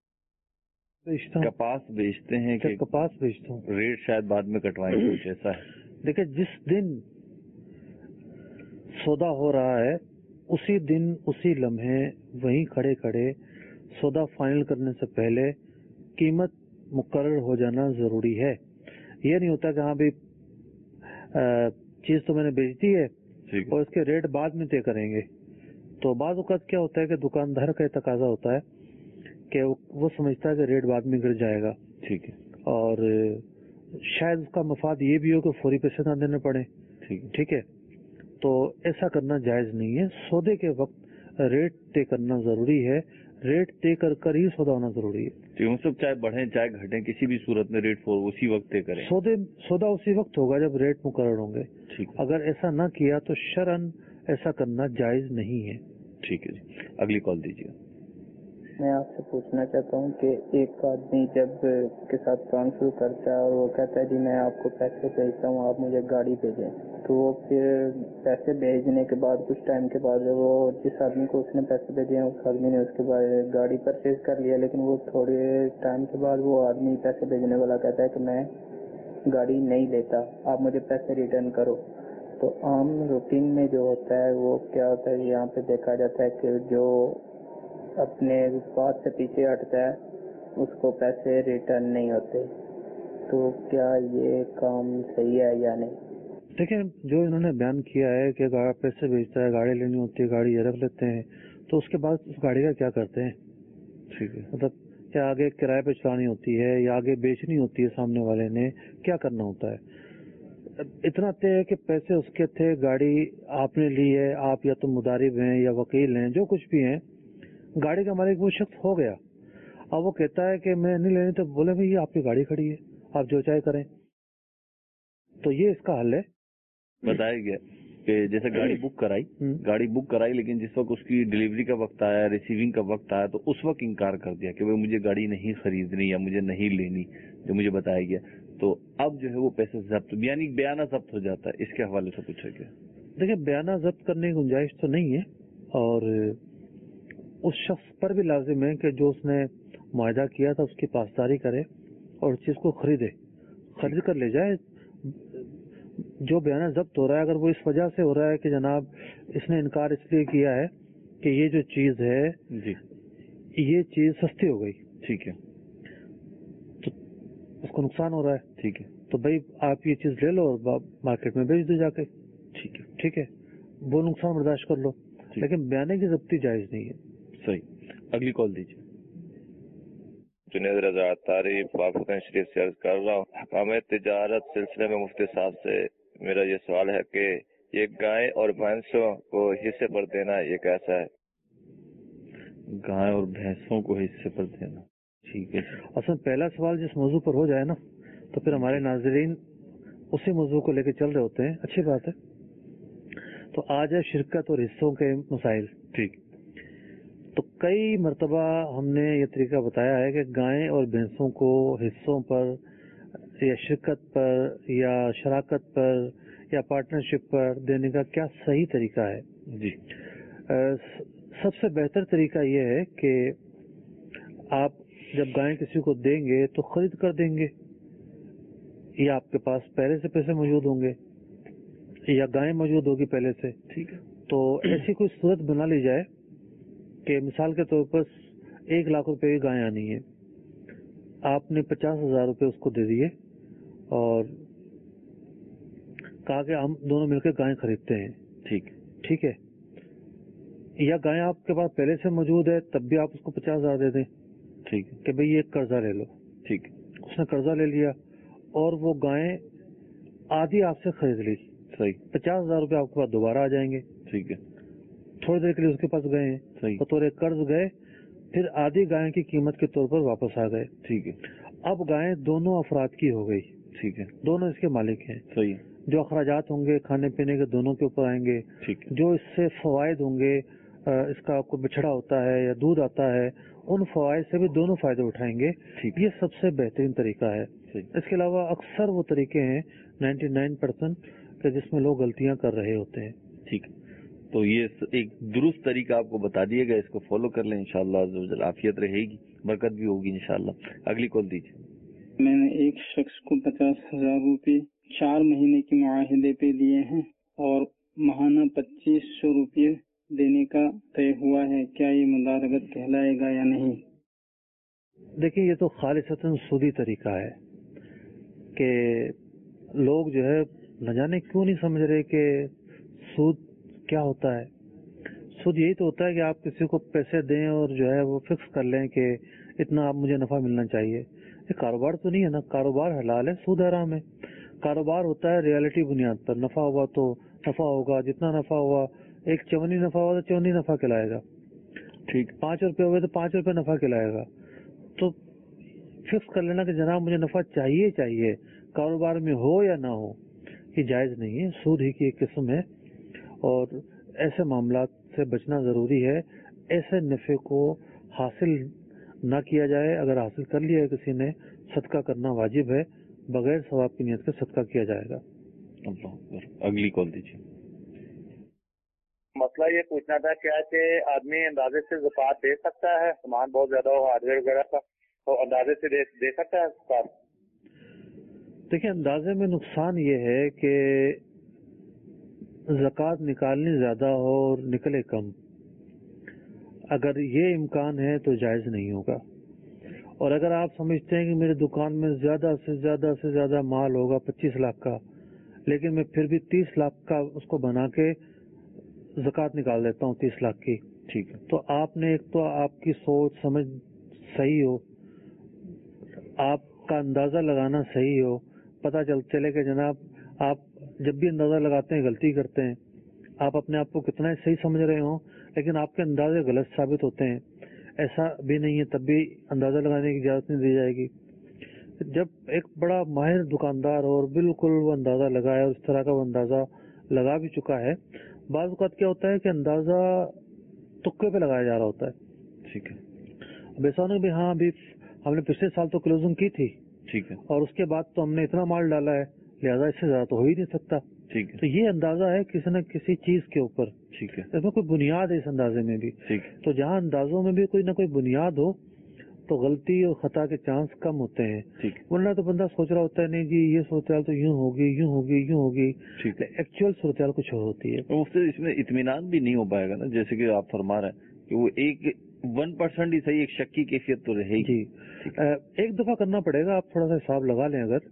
کپاس بیچتے ہیں کہ کپاس بیچتا ہوں, ریٹ شاید بعد میں کٹوائیں گے, کچھ ایسا ہے. دیکھیں جس دن سودا ہو رہا ہے اسی دن اسی لمحے وہیں کھڑے کھڑے سودا فائنل کرنے سے پہلے قیمت مقرر ہو جانا ضروری ہے. یہ نہیں ہوتا کہ ہاں بھائی چیز تو میں نے بیچ دی ہے اور اس کے ریٹ بعد میں طے کریں گے. تو بعض اوقات کیا ہوتا ہے کہ دکاندار کا تقاضا ہوتا ہے کہ وہ سمجھتا ہے کہ ریٹ بعد میں گر جائے گا, ٹھیک ہے, اور شاید اس کا مفاد یہ بھی ہو کہ فوری پیسے نہ دینے پڑے, ٹھیک ہے. تو ایسا کرنا جائز نہیں ہے. سودے کے وقت ریٹ طے کرنا ضروری ہے, ریٹ طے کر کر ہی سودا ہونا ضروری ہے. سب چاہے بڑھیں چاہے گھٹیں کسی بھی صورت میں ریٹ فور اسی وقت طے کریں. سودے سودا اسی وقت ہوگا جب ریٹ مقرر ہوں گے. اگر ایسا نہ کیا تو شرعن ایسا کرنا جائز نہیں ہے. ٹھیک ہے جی, اگلی کال دیجیے. میں آپ سے پوچھنا چاہتا ہوں کہ ایک آدمی جب کے ساتھ کام شروع کرتا ہے اور وہ کہتا ہے جی میں آپ کو پیسے بھیجتا ہوں, آپ مجھے گاڑی بھیجیں, تو وہ پھر پیسے بھیجنے کے بعد کچھ ٹائم کے بعد وہ جس آدمی کو اس نے پیسے بھیجے ہیں اس آدمی نے اس کے بعد گاڑی پرچیز کر لیا, لیکن وہ تھوڑے ٹائم کے بعد وہ آدمی پیسے بھیجنے والا کہتا ہے کہ میں گاڑی نہیں لیتا, آپ مجھے پیسے ریٹرن کرو. تو عام روٹین میں جو ہوتا ہے وہ کیا ہوتا ہے, یہاں پہ دیکھا جاتا ہے کہ جو اپنے بات سے پیچھے ہٹتا ہے اس کو پیسے ریٹرن نہیں ہوتے. تو کیا یہ کام صحیح ہے یا نہیں؟ دیکھیں جو انہوں نے بیان کیا ہے کہ پیسے بھیجتا ہے, گاڑی لینی ہوتی ہے, گاڑی رکھ لیتے ہیں, تو اس کے بعد اس گاڑی کا کیا کرتے ہیں؟ ٹھیک ہے, مطلب کیا آگے کرائے پہ چلانی ہوتی ہے یا آگے بیچنی ہوتی ہے, سامنے والے نے کیا کرنا ہوتا ہے؟ اتنا طے ہے کہ پیسے اس کے تھے, گاڑی آپ نے لی ہے, آپ یا تو مدارب ہیں یا وکیل ہیں, جو کچھ بھی ہیں, گاڑی کا مالک وہ شخص ہو گیا. اب وہ کہتا ہے کہ میں نہیں لینی, تو بولے بھائی آپ کی گاڑی کھڑی ہے, آپ جو چاہے کریں. تو یہ اس کا حل ہے. بتایا گیا کہ جیسے گاڑی بک کرائی گاڑی بک کرائی لیکن جس وقت اس کی ڈلیوری کا وقت آیا, ریسیونگ کا وقت آیا, تو اس وقت انکار کر دیا کہ مجھے گاڑی نہیں خریدنی یا مجھے نہیں لینی جو مجھے بتایا گیا. تو اب جو ہے وہ پیسے ضبط, یعنی بیانہ ضبط ہو جاتا ہے. اس کے حوالے سے پوچھا گیا. دیکھیں بیانہ ضبط کرنے کی گنجائش تو نہیں ہے, اور اس شخص پر بھی لازم ہے کہ جو اس نے معاہدہ کیا تھا اس کی پاسداری کرے اور اس چیز کو خریدے, خرید کر لے جائے. جو بیانہ ضبط ہو رہا ہے اگر وہ اس وجہ سے ہو رہا ہے کہ جناب اس نے انکار اس لیے کیا ہے کہ یہ جو چیز ہے جی یہ چیز سستی ہو گئی, ٹھیک ہے, تو اس کو نقصان ہو رہا ہے, ٹھیک ہے, तो भाई आप ये चीज ले लो और मार्केट में बेच दो जाके, ठीक है ठीक है, वो नुकसान बर्दाश्त कर लो, लेकिन बयाने की जब्ती जायज नहीं है। सही। अगली कॉल दीजिए। जुनेद रजा तारीफ बाफुकन शरीफ से अर्ज कर रहा हूँ। हकाम तिजारत सिलसिले में मुफ्ती साहब से मेरा ये सवाल है कि ये गाय और भैंसों को हिस्से पर देना ये कैसा है? गाय और भैंसों को हिस्से पर देना, ठीक है। असल पहला सवाल जिस मौजू पर हो जाए ना, तो फिर हमारे नाजरीन उसी मौजू को लेकर चल रहे होते हैं, अच्छी बात है। तो आज है शिरकत और हिस्सों के मसाइल, ठीक। तो कई मरतबा हमने ये तरीका बताया है कि गायें और भैंसों को हिस्सों पर या शिरकत पर या शराकत पर या पार्टनरशिप पर देने का क्या सही तरीका है। जी। आ, सबसे बेहतर तरीका ये है कि आप जब गायें किसी को देंगे तो खरीद कर देंगे, या आपके पास पहले से पैसे मौजूद होंगे, या गायें मौजूद होगी पहले से, ठीक है। तो ऐसी कोई सूरत बना ली जाए कि मिसाल के तौर पर एक लाख रुपए की गाय आनी है, आपने पचास हजार रुपये उसको दे दिए और कहा कि हम दोनों मिलकर गाय खरीदते हैं, ठीक ठीक है। या गाय आपके पास पहले से मौजूद है तब भी आप उसको पचास हजार दे दें, ठीक है, कि भाई ये कर्जा ले लो, ठीक। उसने कर्जा ले लिया और वो गाय आधी आपसे खरीद ली, सही। पचास हजार रुपये आपके पास दोबारा आ जाएंगे, ठीक है। थोड़ी देर के लिए उसके पास गए हैं, सही। तो थोड़े कर्ज गए, फिर आधी गाय की कीमत के तौर पर वापस आ गए, ठीक है। अब गाय दोनों अफराद की हो गई, ठीक है, दोनों इसके मालिक हैं, सही। जो अखराजात होंगे खाने पीने के दोनों के ऊपर आएंगे, ठीक है। जो इससे फवायद होंगे, इसका कोई बछड़ा होता है या दूध आता है, उन फवायद से भी दोनों फायदे उठाएंगे, ये सबसे बेहतरीन तरीका है। इसके अलावा अक्सर वो तरीके हैं निन्यानवे परसेंट के जिसमें लोग गलतियां कर रहे होते हैं। ठीक, तो ये एक दुरुस्त तरीका आपको बता दिया गया, इसको फॉलो कर लें, इंशाअल्लाह आफियत रहेगी, बरकत भी होगी इंशाअल्लाह। अगली कॉल दीजिए। मैंने एक शख्स को पचास हजार रूपए चार महीने के मुआहिदे पे दिए हैं और माहाना पच्चीस सौ रूपये देने का तय हुआ है, क्या ये मुदारगत कहलाएगा या नहीं? देखिए, ये तो खालिसतन सूदी तरीका है कि लोग जो है न जाने क्यों नहीं समझ रहे कि सूद क्या होता है। सूद यही तो होता है कि आप किसी को पैसे दें और जो है वो फिक्स कर लें कि इतना आप मुझे नफा मिलना चाहिए। ये कारोबार तो नहीं है ना, कारोबार हलाल है, सूद हराम है। कारोबार होता है रियलिटी बुनियाद पर, नफा हुआ तो नफा होगा, जितना नफा हुआ, एक चवनी नफा हुआ तो चवनी नफा कहलाएगा, ठीक, पांच रुपए हुए तो पांच रुपए नफा कहलाएगा। तो फिक्स कर लेना कि जनाब मुझे नफा चाहिए चाहिए, कारोबार में हो या ना हो, ये जायज नहीं है, सूद ही की एक किस्म है और ऐसे मामला से बचना जरूरी है। ऐसे नफे को हासिल ना किया जाए, अगर हासिल कर लिया है किसी ने, सदका करना वाजिब है, बगैर सवाब की नियत के सदका किया जाएगा। अगली कॉल दीजिए। मसला ये पूछना था क्या कि आदमी अंदाजे से ज़कात दे सकता है, सामान बहुत ज्यादा हो हार्डवेयर वगैरह का, तो अंदाजे से दे, दे सकता है ज़कात? देखिए, अंदाजे में नुकसान ये है कि ज़कात निकालनी ज्यादा हो और निकले कम, अगर ये इम्कान है तो जायज नहीं होगा। और अगर आप समझते हैं कि मेरी दुकान में ज्यादा से ज्यादा से ज्यादा माल होगा पच्चीस लाख का, लेकिन मैं फिर भी तीस लाख का उसको बना के ज़कात निकाल देता हूँ तीस लाख की, ठीक है, तो आपने एक तो आपकी सोच समझ सही हो, आपका अंदाजा लगाना सही हो, पता चल चले कि जनाब आप जब भी अंदाजा लगाते हैं गलती करते हैं, आप अपने आप को कितना सही समझ रहे हो लेकिन आपके अंदाजे गलत साबित होते हैं, ऐसा भी नहीं है, तब भी अंदाजा लगाने की इजाजत नहीं दी जाएगी। जब एक बड़ा माहिर दुकानदार हो और बिल्कुल वो अंदाजा लगाए और इस तरह का वो अंदाजा लगा भी चुका है, बाज़ औक़ात क्या होता है कि अंदाजा तुक्के पे लगाया जा रहा होता है, ठीक है, अब ऐसा नहीं भी हाँ अभी हमने पिछले साल तो क्लोजिंग की थी, ठीक है, और उसके बाद तो हमने इतना माल डाला है लिहाजा इससे ज्यादा तो हो ही नहीं सकता, ठीक है, तो ये अंदाजा है किसी न किसी चीज के ऊपर, ठीक है, इसमें कोई बुनियाद है इस अंदाजे में भी, ठीक, तो जहाँ अंदाजों में भी कोई ना कोई बुनियाद हो तो गलती और खता के चांस कम होते हैं, ठीक, वरना तो बंदा सोच रहा होता है नहीं जी ये सूरत तो यूं होगी यूं होगी यूं होगी, ठीक, एक्चुअल सूरत कुछ और होती है, तो उससे इसमें इत्मीनान भी नहीं हो पाएगा ना, जैसे कि आप फरमा रहे हैं कि वो एक वन परसेंट ही सही, एक शक की कैफियत तो रहेगी। जी, एक दफा करना पड़ेगा, आप थोड़ा सा हिसाब लगा लें अगर,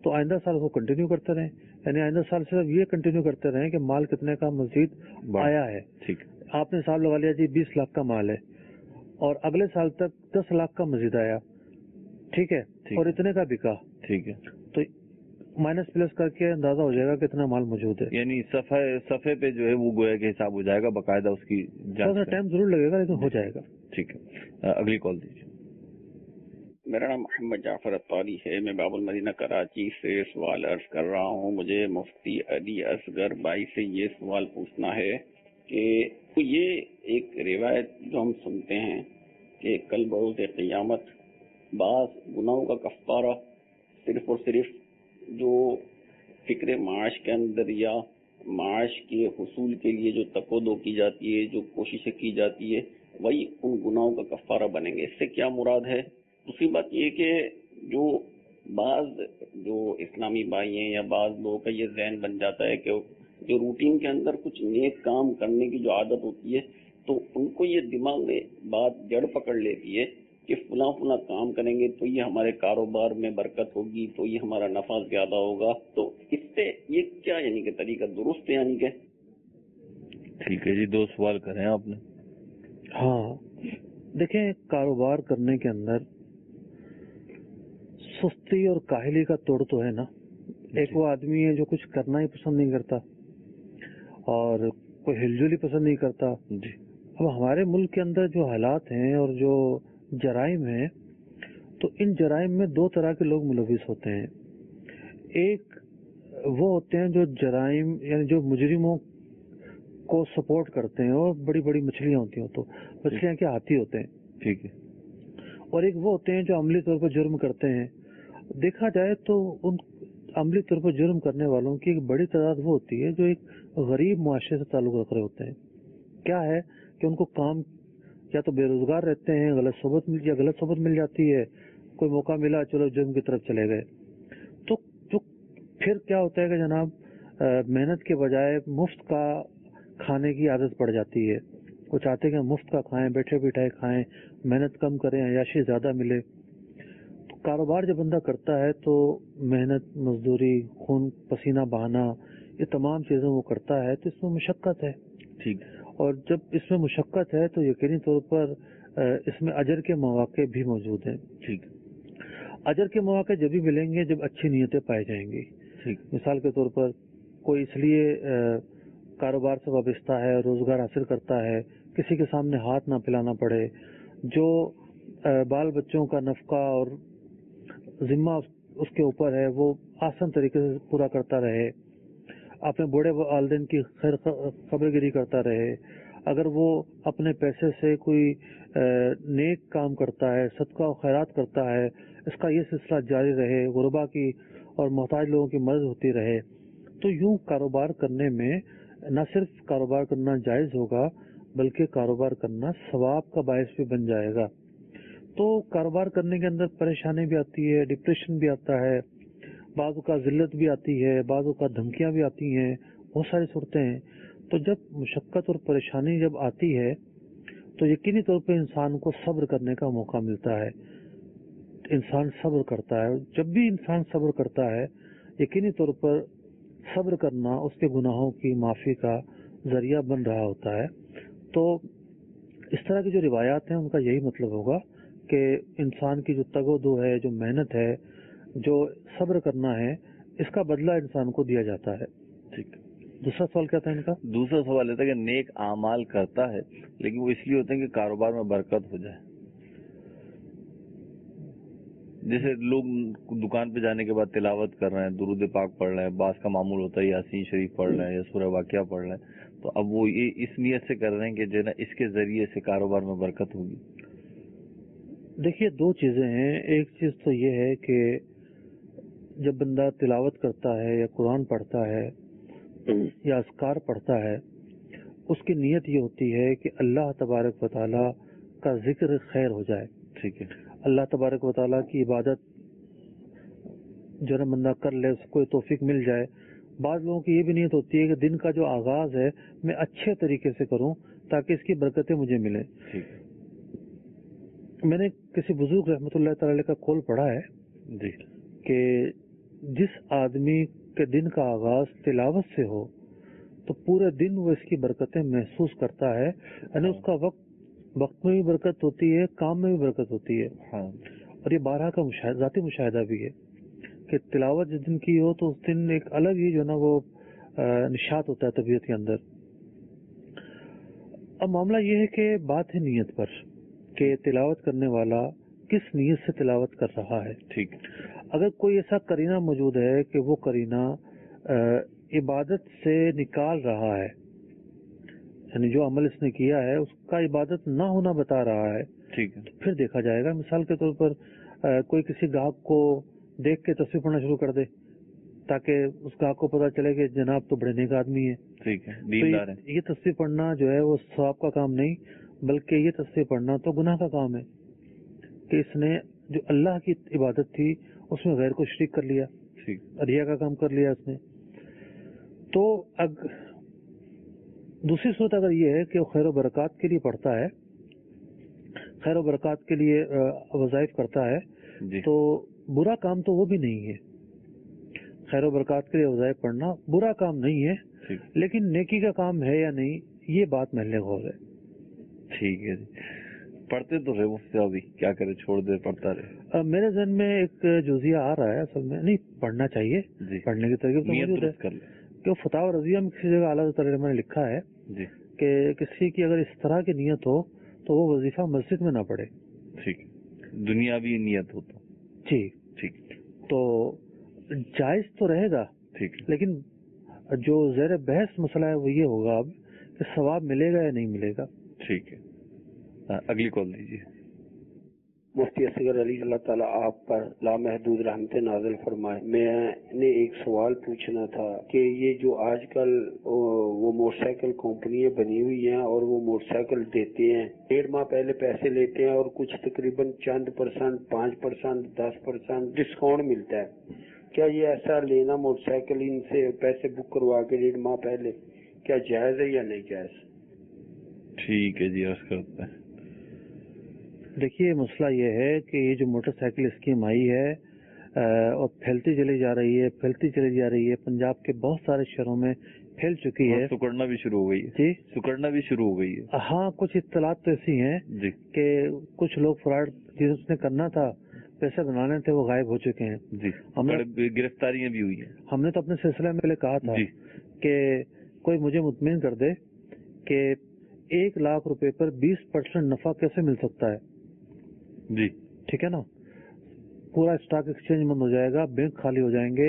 تو آئندہ سال کو کنٹینیو کرتے رہیں، یعنی آئندہ سال صرف یہ کنٹینیو کرتے رہیں کہ مال کتنے کا مزید آیا ہے. ٹھیک، آپ نے حساب لگا لیا جی بیس لاکھ کا مال ہے اور اگلے سال تک دس لاکھ کا مزید آیا، ٹھیک ہے، اور اتنے کا بکا، ٹھیک ہے، تو مائنس پلس کر کے اندازہ ہو جائے گا کتنا مال موجود ہے. یعنی صفحے صفحے پہ جو ہے وہ گویا کے حساب ہو جائے گا، باقاعدہ اس کی تھوڑا سا ٹائم ضرور لگے گا لیکن ہو جائے گا. ٹھیک ہے، اگلی کال دیجیے. میرا نام محمد جعفر اطاری ہے، میں باب المدینہ کراچی سے سوال عرض کر رہا ہوں. مجھے مفتی علی اصغر بھائی سے یہ سوال پوچھنا ہے کہ یہ ایک روایت جو ہم سنتے ہیں کہ کل بروز قیامت بعض گناہوں کا کفارہ صرف اور صرف جو فکر معاش کے اندر یا معاش کے حصول کے لیے جو تقودو کی جاتی ہے، جو کوششیں کی جاتی ہے، وہی ان گناہوں کا کفارہ بنیں گے. اس سے کیا مراد ہے؟ دوسری بات یہ کہ جو بعض جو اسلامی بھائی ہیں یا بعض لوگوں کا یہ ذہن بن جاتا ہے کہ جو روٹین کے اندر کچھ نیک کام کرنے کی جو عادت ہوتی ہے تو ان کو یہ دماغ میں بات جڑ پکڑ لیتی ہے کہ فلاں فلاں کام کریں گے تو یہ ہمارے کاروبار میں برکت ہوگی، تو یہ ہمارا نفع زیادہ ہوگا. تو اس سے یہ کیا یعنی کہ طریقہ درست ہے؟ یعنی کہ ٹھیک ہے جی، دو سوال کریں آپ نے. ہاں دیکھیں، کاروبار کرنے کے اندر سستی اور کاہلی کا توڑ تو ہے نا. ایک وہ آدمی ہے جو کچھ کرنا ہی پسند نہیں کرتا اور کوئی ہل جل ہی پسند نہیں کرتا. جی، اب ہمارے ملک کے اندر جو حالات ہیں اور جو جرائم ہیں تو ان جرائم میں دو طرح کے لوگ ملوث ہوتے ہیں. ایک وہ ہوتے ہیں جو جرائم یعنی جو مجرموں کو سپورٹ کرتے ہیں اور بڑی بڑی مچھلیاں ہوتی ہیں تو مچھلیاں کے ہاتھی ہوتے ہیں، ٹھیک ہے. اور ایک وہ ہوتے ہیں جو عملی طور پر جرم کرتے ہیں. دیکھا جائے تو ان عملی طور پر جرم کرنے والوں کی ایک بڑی تعداد وہ ہوتی ہے جو ایک غریب معاشرے سے تعلق رکھ رہے ہوتے ہیں. کیا ہے کہ ان کو کام یا تو بے روزگار رہتے ہیں، غلط صحبت مل یا غلط صحبت مل جاتی ہے، کوئی موقع ملا چلو جرم کی طرف چلے گئے. تو جو پھر کیا ہوتا ہے کہ جناب محنت کے بجائے مفت کا کھانے کی عادت پڑ جاتی ہے. وہ چاہتے ہیں کہ مفت کا کھائیں، بیٹھے بیٹھائے کھائیں، محنت کم کریں، عیاشی زیادہ ملے. تو کاروبار جب بندہ کرتا ہے تو محنت، مزدوری، خون پسینہ بہانا، یہ تمام چیزیں وہ کرتا ہے تو اس میں مشقت ہے. ٹھیک، اور جب اس میں مشقت ہے تو یقینی طور پر اس میں اجر کے مواقع بھی موجود ہیں. ٹھیک، اجر کے مواقع جب بھی ملیں گے جب اچھی نیتیں پائی جائیں گی. ٹھیک، مثال کے طور پر کوئی اس لیے کاروبار سے وابستہ ہے، روزگار حاصل کرتا ہے، کسی کے سامنے ہاتھ نہ پھیلانا پڑے، جو بال بچوں کا نفقہ اور ذمہ اس کے اوپر ہے وہ آسان طریقے سے پورا کرتا رہے، اپنے بوڑھے والدین کی خیر خبر گیری کرتا رہے. اگر وہ اپنے پیسے سے کوئی نیک کام کرتا ہے، صدقہ و خیرات کرتا ہے، اس کا یہ سلسلہ جاری رہے، غربا کی اور محتاج لوگوں کی مدد ہوتی رہے، تو یوں کاروبار کرنے میں نہ صرف کاروبار کرنا جائز ہوگا بلکہ کاروبار کرنا ثواب کا باعث بھی بن جائے گا. تو کاروبار کرنے کے اندر پریشانی بھی آتی ہے، ڈپریشن بھی آتا ہے، بعض کا ذلت بھی آتی ہے، بعض کا دھمکیاں بھی آتی ہیں، بہت ساری صورتیں ہیں. تو جب مشقت اور پریشانی جب آتی ہے تو یقینی طور پہ انسان کو صبر کرنے کا موقع ملتا ہے. انسان صبر کرتا ہے. جب بھی انسان صبر کرتا ہے یقینی طور پر صبر کرنا اس کے گناہوں کی معافی کا ذریعہ بن رہا ہوتا ہے. تو اس طرح کی جو روایات ہیں ان کا یہی مطلب ہوگا کہ انسان کی جو تگ و دو ہے، جو محنت ہے، جو صبر کرنا ہے، اس کا بدلہ انسان کو دیا جاتا ہے. ٹھیک. دوسرا سوال کیا تھا ان کا؟ دوسرا سوال یہ تھا کہ نیک اعمال کرتا ہے لیکن وہ اس لیے ہوتے ہیں کہ کاروبار میں برکت ہو جائے. جیسے لوگ دکان پہ جانے کے بعد تلاوت کر رہے ہیں، درود پاک پڑھ رہے ہیں، بعض کا معمول ہوتا ہے یاسین شریف پڑھ رہے ہیں یا سورہ واقعہ پڑھ رہے ہیں، تو اب وہ یہ اس نیت سے کر رہے ہیں کہ جو ہے نا اس کے ذریعے سے کاروبار میں برکت ہوگی. دیکھیے دو چیزیں ہیں. ایک چیز تو یہ ہے کہ جب بندہ تلاوت کرتا ہے یا قرآن پڑھتا ہے یا اذکار پڑھتا ہے اس کی نیت یہ ہوتی ہے کہ اللہ تبارک و تعالیٰ کا ذکر خیر ہو جائے. ٹھیک ہے. اللہ تبارک و تعالیٰ کی عبادت جو نا بندہ کر لے، اس کو توفیق مل جائے. بعض لوگوں کی یہ بھی نیت ہوتی ہے کہ دن کا جو آغاز ہے میں اچھے طریقے سے کروں تاکہ اس کی برکتیں مجھے ملیں. میں نے کسی بزرگ رحمۃ اللہ تعالی کا قول پڑھا ہے جی کہ जिस आदमी के दिन का आगाज तिलावत से हो तो पूरे दिन वो इसकी बरकतें महसूस करता है, यानी उसका वक्त वक्त में भी बरकत होती है, काम में भी बरकत होती है। हाँ। और ये बारह का मुशाहिदा, जाती मुशाहिदा भी है कि तिलावत जिस दिन की हो तो उस दिन एक अलग ही जो ना वो निशात होता है तबीयत के अंदर। अब मामला ये है कि बात है नीयत पर कि तिलावत करने वाला किस नीयत से तिलावत कर रहा है। ठीक। अगर कोई ऐसा करीना मौजूद है कि वो करीना इबादत से निकाल रहा है, यानी जो अमल इसने किया है उसका इबादत ना होना बता रहा है, ठीक है, तो फिर देखा जाएगा। मिसाल के तौर पर आ, कोई किसी गाहक को देख के तस्वीर पढ़ना शुरू कर दे ताकि उस गाहक को पता चले कि जनाब तो बड़े नेक आदमी है, ठीक है, दीनदार है। ये तस्वीर पढ़ना जो है वो सवाब का काम नहीं, बल्कि ये तस्वीर पढ़ना तो गुनाह का काम है कि इसने जो अल्लाह की इबादत थी उसमें गैर को शरीक कर लिया, ठीक, रिया का काम कर लिया इसने। तो अग दूसरी सूरत अगर ये है कि वो खैर बरकत के लिए पढ़ता है, खैर बरकत के लिए वज़ाइफ करता है, तो बुरा काम तो वो भी नहीं है। खैर बरकत के लिए वज़ाइफ पढ़ना बुरा काम नहीं है, लेकिन नेकी का काम है या नहीं ये बात महले गौर है। ठीक है जी। पढ़ते तो रहे मुझसे, अभी क्या करे, छोड़ दे, पढ़ता रहे। मेरे जहन में एक जुजिया आ रहा है, असल में नहीं पढ़ना चाहिए, पढ़ने की तरकीब तो मौजूद है कि फतावा रज़िया में किसी जगह आला तरह मैंने लिखा है जी कि किसी की अगर इस तरह की नियत हो तो वो वजीफा मस्जिद में ना पढ़े। ठीक, दुनियावी नियत हो तो जी ठीक, तो जायज तो रहेगा, ठीक, लेकिन जो ज़ेर बहस मसला है वो ये होगा अब कि सवाब मिलेगा या नहीं मिलेगा। ठीक है, आ, अगली कॉल दीजिए। मुफ्ती असगर अली अल्लाह ताला आप पर लामहदूद रहमतें नाज़िल फरमाए। मैंने एक सवाल पूछना था कि ये जो आजकल वो मोटरसाइकिल कंपनियां बनी हुई हैं और वो मोटरसाइकिल देते हैं, डेढ़ माह पहले पैसे लेते हैं और कुछ तकरीबन चंद परसेंट, पाँच परसेंट, दस परसेंट डिस्काउंट मिलता है। क्या ये ऐसा लेना मोटरसाइकिल इनसे पैसे बुक करवा के डेढ़ माह पहले, क्या जायज है या नहीं जायज? ठीक है जी, अर्ज करते हैं। देखिए मसला ये है कि ये जो मोटरसाइकिल स्कीम आई है और फैलती चली जा रही है, फैलती चली जा रही है, पंजाब के बहुत सारे शहरों में फैल चुकी है, सुकड़ना भी शुरू हो गई है जी, सुकड़ना भी शुरू हो गई है। हाँ, कुछ इत्तलात तो ऐसी हैं जी कि कुछ लोग फ्रॉड जिसने करना था, पैसे बनाने थे, वो गायब हो चुके हैं। जी, हमने गिरफ्तारियां भी हुई हैं। हमने तो अपने सिलसिले में पहले कहा था कि कोई मुझे मुतमिन कर दे कि एक लाख रुपए पर बीस परसेंट नफा कैसे मिल सकता है। जी ठीक है ना, पूरा स्टॉक एक्सचेंज बंद हो जाएगा, बैंक खाली हो जाएंगे,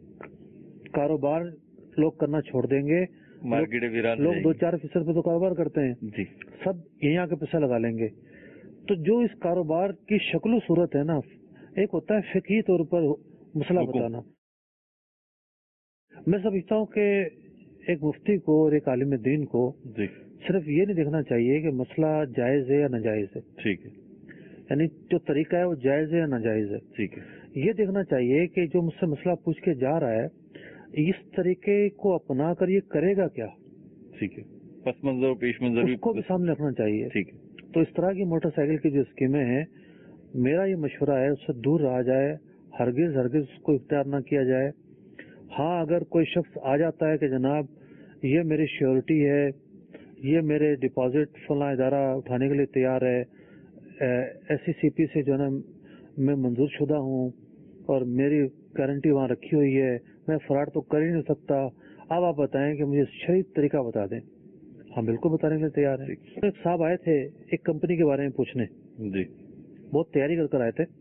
कारोबार लोग करना छोड़ देंगे, मार्केट वीरान लोग दो चार फीसद पे तो कारोबार करते हैं जी, सब यहीं आके पैसा लगा लेंगे। तो जो इस कारोबार की शक्ल सूरत है ना, एक होता है फिक़ही तौर पर मसला बताना। मैं समझता हूँ कि एक मुफ्ती को और एक आलिम दीन को जी सिर्फ ये नहीं देखना चाहिए कि मसला जायज है या नाजायज है, ठीक है, यानी जो तरीका है वो जायज है या नाजायज है, ठीक है। ये देखना चाहिए कि जो मुझसे मसला पूछ के जा रहा है इस तरीके को अपना कर ये करेगा क्या, ठीक है, पस मंजर पेश मंजर उसको भी सामने रखना चाहिए। ठीक है। तो इस तरह की मोटरसाइकिल की जो स्कीमें हैं, मेरा ये मशवरा है उससे दूर रहा जाए, हरगिज हरगिज उसको इख्तियार ना किया जाए। हाँ, अगर कोई शख्स आ जाता है कि जनाब ये मेरी श्योरिटी है, ये मेरे डिपॉजिट फला इदारा उठाने के लिए तैयार है, ऐसी सी पी से जो है ना मैं मंजूर शुदा हूँ और मेरी गारंटी वहाँ रखी हुई है, मैं फ्रॉड तो कर ही नहीं सकता, अब आप बताएं कि मुझे शरीफ तरीका बता दें। हम बिल्कुल बताने के लिए तैयार हैं। एक साहब आए थे एक कंपनी के बारे में पूछने, जी बहुत तैयारी कर कर आए थे।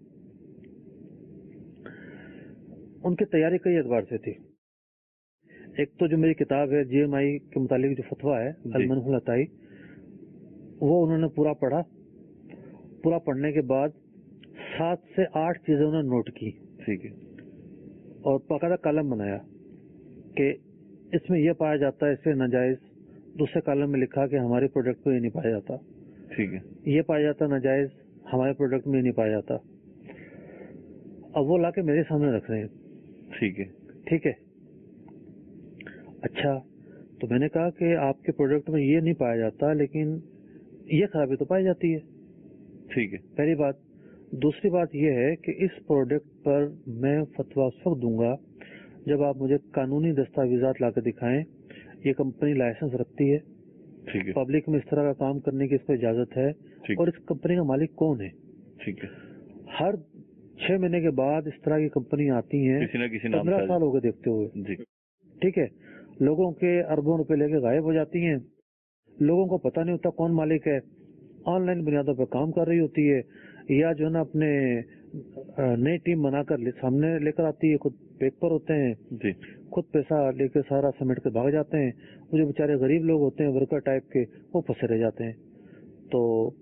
उनकी तैयारी कई एतबार से थी। एक तो जो मेरी किताब है जी एम आई के मुतालिक जो फतवा है अल-मनहुल अताई, वो उन्होंने पूरा पढ़ा। पूरा पढ़ने के बाद सात से आठ चीजें उन्होंने नोट की, ठीक है, और बाकायदा कॉलम बनाया कि इसमें यह पाया जाता है इससे नाजायज। दूसरे कॉलम में लिखा कि हमारे प्रोडक्ट में ये नहीं पाया जाता, ठीक है, ये पाया जाता नाजायज, हमारे प्रोडक्ट में नहीं पाया जाता। अब वो लाके मेरे सामने रख रहे हैं, ठीक है, ठीक है, अच्छा, तो मैंने कहा कि आपके प्रोडक्ट में ये नहीं पाया जाता लेकिन ये खराबी तो पाई जाती है, ठीक है, पहली बात। دوسری بات یہ ہے کہ اس پروڈکٹ پر میں فتویٰ اس وقت دوں گا جب آپ مجھے قانونی دستاویزات لا کے دکھائیں یہ کمپنی لائسنس رکھتی ہے, پبلک میں اس طرح کا کام کرنے کی اس کو اجازت ہے, اور اس کمپنی کا مالک کون ہے. ٹھیک ہے, ہر چھ مہینے کے بعد اس طرح کی کمپنی آتی ہیں, پندرہ سال ہو گئے دیکھتے ہوئے. ٹھیک ہے, لوگوں کے اربوں روپے لے کے غائب ہو جاتی ہیں, لوگوں کو پتہ نہیں ہوتا کون مالک ہے, آن لائن بنیادوں پہ کام کر رہی ہوتی ہے, یا جو ہے نا اپنے نئی ٹیم بنا کر سامنے لے کر آتی ہے, خود پیک پر ہوتے ہیں, خود پیسہ لے کے سارا سمیٹ کے بھاگ جاتے ہیں. وہ جو بیچارے غریب لوگ ہوتے ہیں ورکر ٹائپ کے, وہ پھنسے رہ جاتے ہیں. تو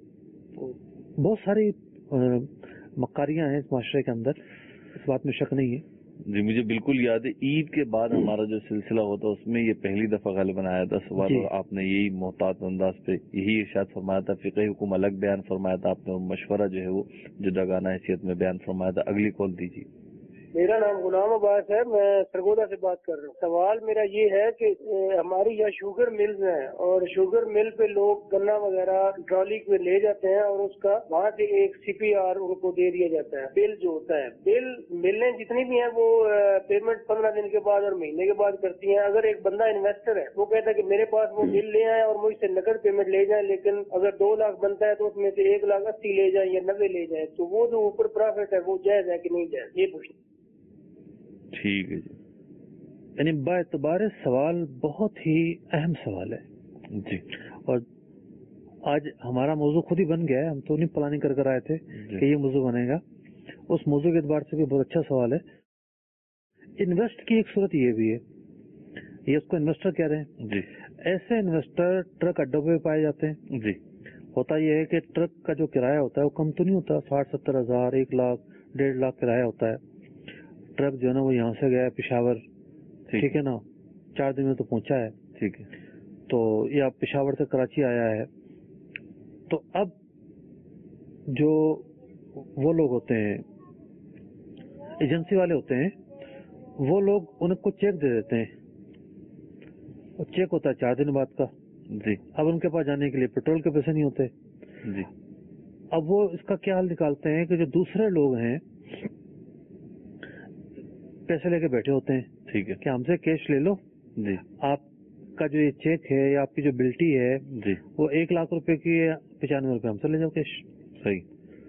بہت ساری مکاریاں ہیں اس معاشرے کے اندر, اس بات میں شک نہیں ہے. جی مجھے بالکل یاد ہے, عید کے بعد ہمارا جو سلسلہ ہوتا ہے اس میں یہ پہلی دفعہ غالباً آیا تھا سوال, اور آپ نے یہی محتاط انداز پہ یہی ارشاد فرمایا تھا, فقہ حکم الگ بیان فرمایا تھا آپ نے, مشورہ جو ہے وہ جداگانہ حیثیت میں بیان فرمایا تھا. اگلی کال دیجیے. میرا نام غلام عباس ہے, میں سرگودا سے بات کر رہا ہوں. سوال میرا یہ ہے کہ ہماری یہاں شوگر ملز ہیں, اور شوگر مل پہ لوگ گنا وغیرہ ٹرالی پہ لے جاتے ہیں, اور اس کا وہاں سے ایک سی پی آر ان کو دے دیا جاتا ہے. بل جو ہوتا ہے, بل ملیں جتنی بھی ہیں وہ پیمنٹ پندرہ دن کے بعد اور مہینے کے بعد کرتی ہیں. اگر ایک بندہ انویسٹر ہے وہ کہتا ہے کہ میرے پاس وہ بل لے آئیں اور مجھ سے نقد پیمنٹ لے جائیں, لیکن اگر دو لاکھ بنتا ہے تو اس میں سے ایک لاکھ اسی لے جائیں یا نبے لے جائیں, تو وہ جو اوپر پرافٹ ہے وہ جائز ہے کہ نہیں جائز, یہ پوچھنا. ٹھیک ہے جی, یعنی با اعتبار سوال بہت ہی اہم سوال ہے جی, اور آج ہمارا موضوع خود ہی بن گیا ہے, ہم تو نہیں پلاننگ کر کر آئے تھے کہ یہ موضوع بنے گا. اس موضوع کے اعتبار سے بھی بہت اچھا سوال ہے. انویسٹ کی ایک صورت یہ بھی ہے, یہ اس کو انویسٹر کہہ رہے ہیں جی. ایسے انویسٹر ٹرک اڈوں پہ پائے جاتے ہیں جی. ہوتا یہ ہے کہ ٹرک کا جو کرایہ ہوتا ہے وہ کم تو نہیں ہوتا, ساٹھ ستر ہزار ایک لاکھ ڈیڑھ لاکھ کرایہ ہوتا ہے. ٹرک جو ہے نا وہ یہاں سے گیا پشاور, ٹھیک ہے نا, چار دن میں تو پہنچا ہے, ٹھیک ہے, تو یا پشاور سے کراچی آیا ہے. تو اب جو وہ لوگ ہوتے ہیں ایجنسی والے ہوتے ہیں, وہ لوگ ان کو چیک دے دیتے ہیں, وہ چیک ہوتا ہے چار دن بعد کا جی. اب ان کے پاس جانے کے لیے پیٹرول کے پیسے نہیں ہوتے جی. اب وہ اس کا کیا حل نکالتے ہیں کہ جو دوسرے لوگ ہیں پیسے لے کے بیٹھے ہوتے ہیں, ٹھیک ہے, کہ ہم سے کیش لے لو جی, آپ کا جو یہ چیک ہے یا آپ کی جو بلٹی ہے جی, وہ ایک لاکھ روپے کی ہے, پچانوے روپے ہم سے لے جاؤ کیش. صحیح.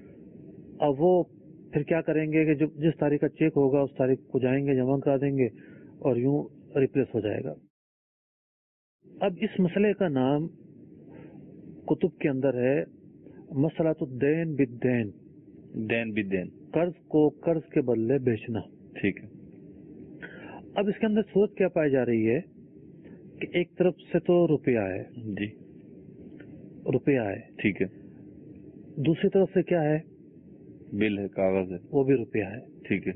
اب وہ پھر کیا کریں گے کہ جو جس تاریخ کا چیک ہوگا اس تاریخ کو جائیں گے, جمع کرا دیں گے, اور یوں ریپلیس ہو جائے گا. اب اس مسئلے کا نام کتب کے اندر ہے مسئلۃ الدین بالدین, دین بالدین, قرض کو قرض کے بدلے بیچنا. ٹھیک ہے. اب اس کے اندر صورت کیا پائی جا رہی ہے کہ ایک طرف سے تو روپیہ ہے جی, روپیہ ہے, ٹھیک ہے, دوسری طرف سے کیا ہے, بل ہے, کاغذ ہے, وہ بھی روپیہ ہے, ٹھیک ہے,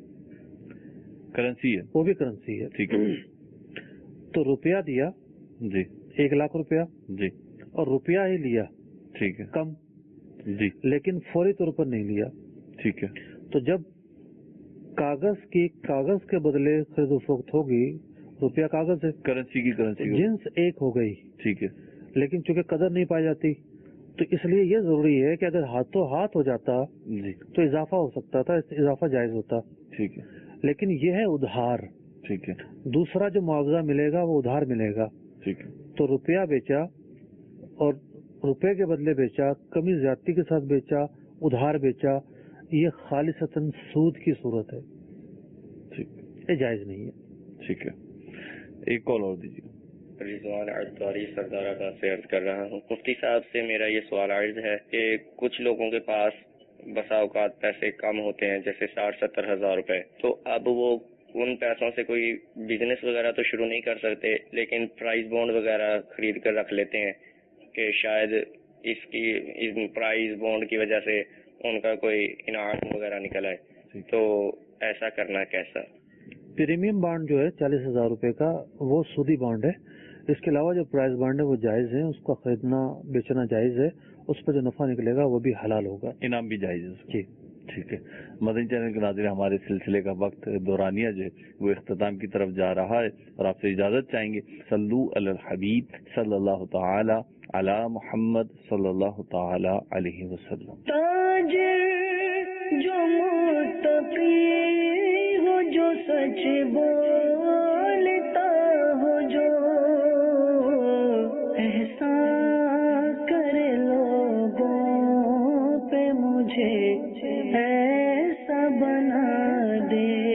کرنسی ہے, وہ بھی کرنسی ہے, ٹھیک ہے. تو روپیہ دیا جی, ایک لاکھ روپیہ جی, اور روپیہ ہی لیا, ٹھیک ہے, کم جی, لیکن فوری طور پر نہیں لیا, ٹھیک ہے. تو جب کاغذ کی کاغذ کے بدلے خرید و فروخت ہوگی, روپیہ کاغذ ہے, کرنسی کی کرنسی, جنس ایک ہو گئی, ٹھیک ہے, لیکن چونکہ قدر نہیں پائی جاتی تو اس لیے یہ ضروری ہے کہ اگر ہاتھوں ہاتھ ہو جاتا جی, تو اضافہ ہو سکتا تھا, اضافہ جائز ہوتا, ٹھیک ہے, لیکن یہ ہے ادھار, ٹھیک ہے, دوسرا جو معاوضہ ملے گا وہ ادھار ملے گا, ٹھیک ہے. تو روپیہ بیچا اور روپے کے بدلے بیچا, کمی زیادتی کے ساتھ بیچا, ادھار بیچا, یہ خالصتاً سود کی صورت ہے, ٹھیک, یہ جائز نہیں ہے. ٹھیک ہے. ایک کال اور دیجیے. رضوان عطاری سردار آباد سے عرض کر رہا ہوں. مفتی صاحب سے میرا یہ سوال عرض ہے کہ کچھ لوگوں کے پاس بسا اوقات پیسے کم ہوتے ہیں, جیسے ساٹھ ستر ہزار روپے, تو اب وہ ان پیسوں سے کوئی بزنس وغیرہ تو شروع نہیں کر سکتے, لیکن پرائز بانڈ وغیرہ خرید کر رکھ لیتے ہیں کہ شاید اس کی اس پرائز بانڈ کی وجہ سے ان کا کوئی انعام وغیرہ نکل آئے, تو ایسا کرنا کیسا؟ پریمیم بانڈ جو ہے چالیس ہزار روپے کا وہ سودی بانڈ ہے. اس کے علاوہ جو پرائز بانڈ ہے وہ جائز ہے, اس کا خریدنا بیچنا جائز ہے, اس پہ جو نفع نکلے گا وہ بھی حلال ہوگا, انعام بھی جائز ہے. جی, ٹھیک ہے. مدنی چینل کے ناظرین, ہمارے سلسلے کا وقت دورانیہ جو ہے وہ اختتام کی طرف جا رہا ہے, اور آپ سے اجازت چاہیں گے. صلو علی الحبیب صلی اللہ تعالی علی محمد صلی اللہ تعالی علیہ وسلم. تاجر जो मुत्तकी हो, जो सच बोलता हो, जो एहसान करे लोगों पे, मुझे ऐसा बना दे।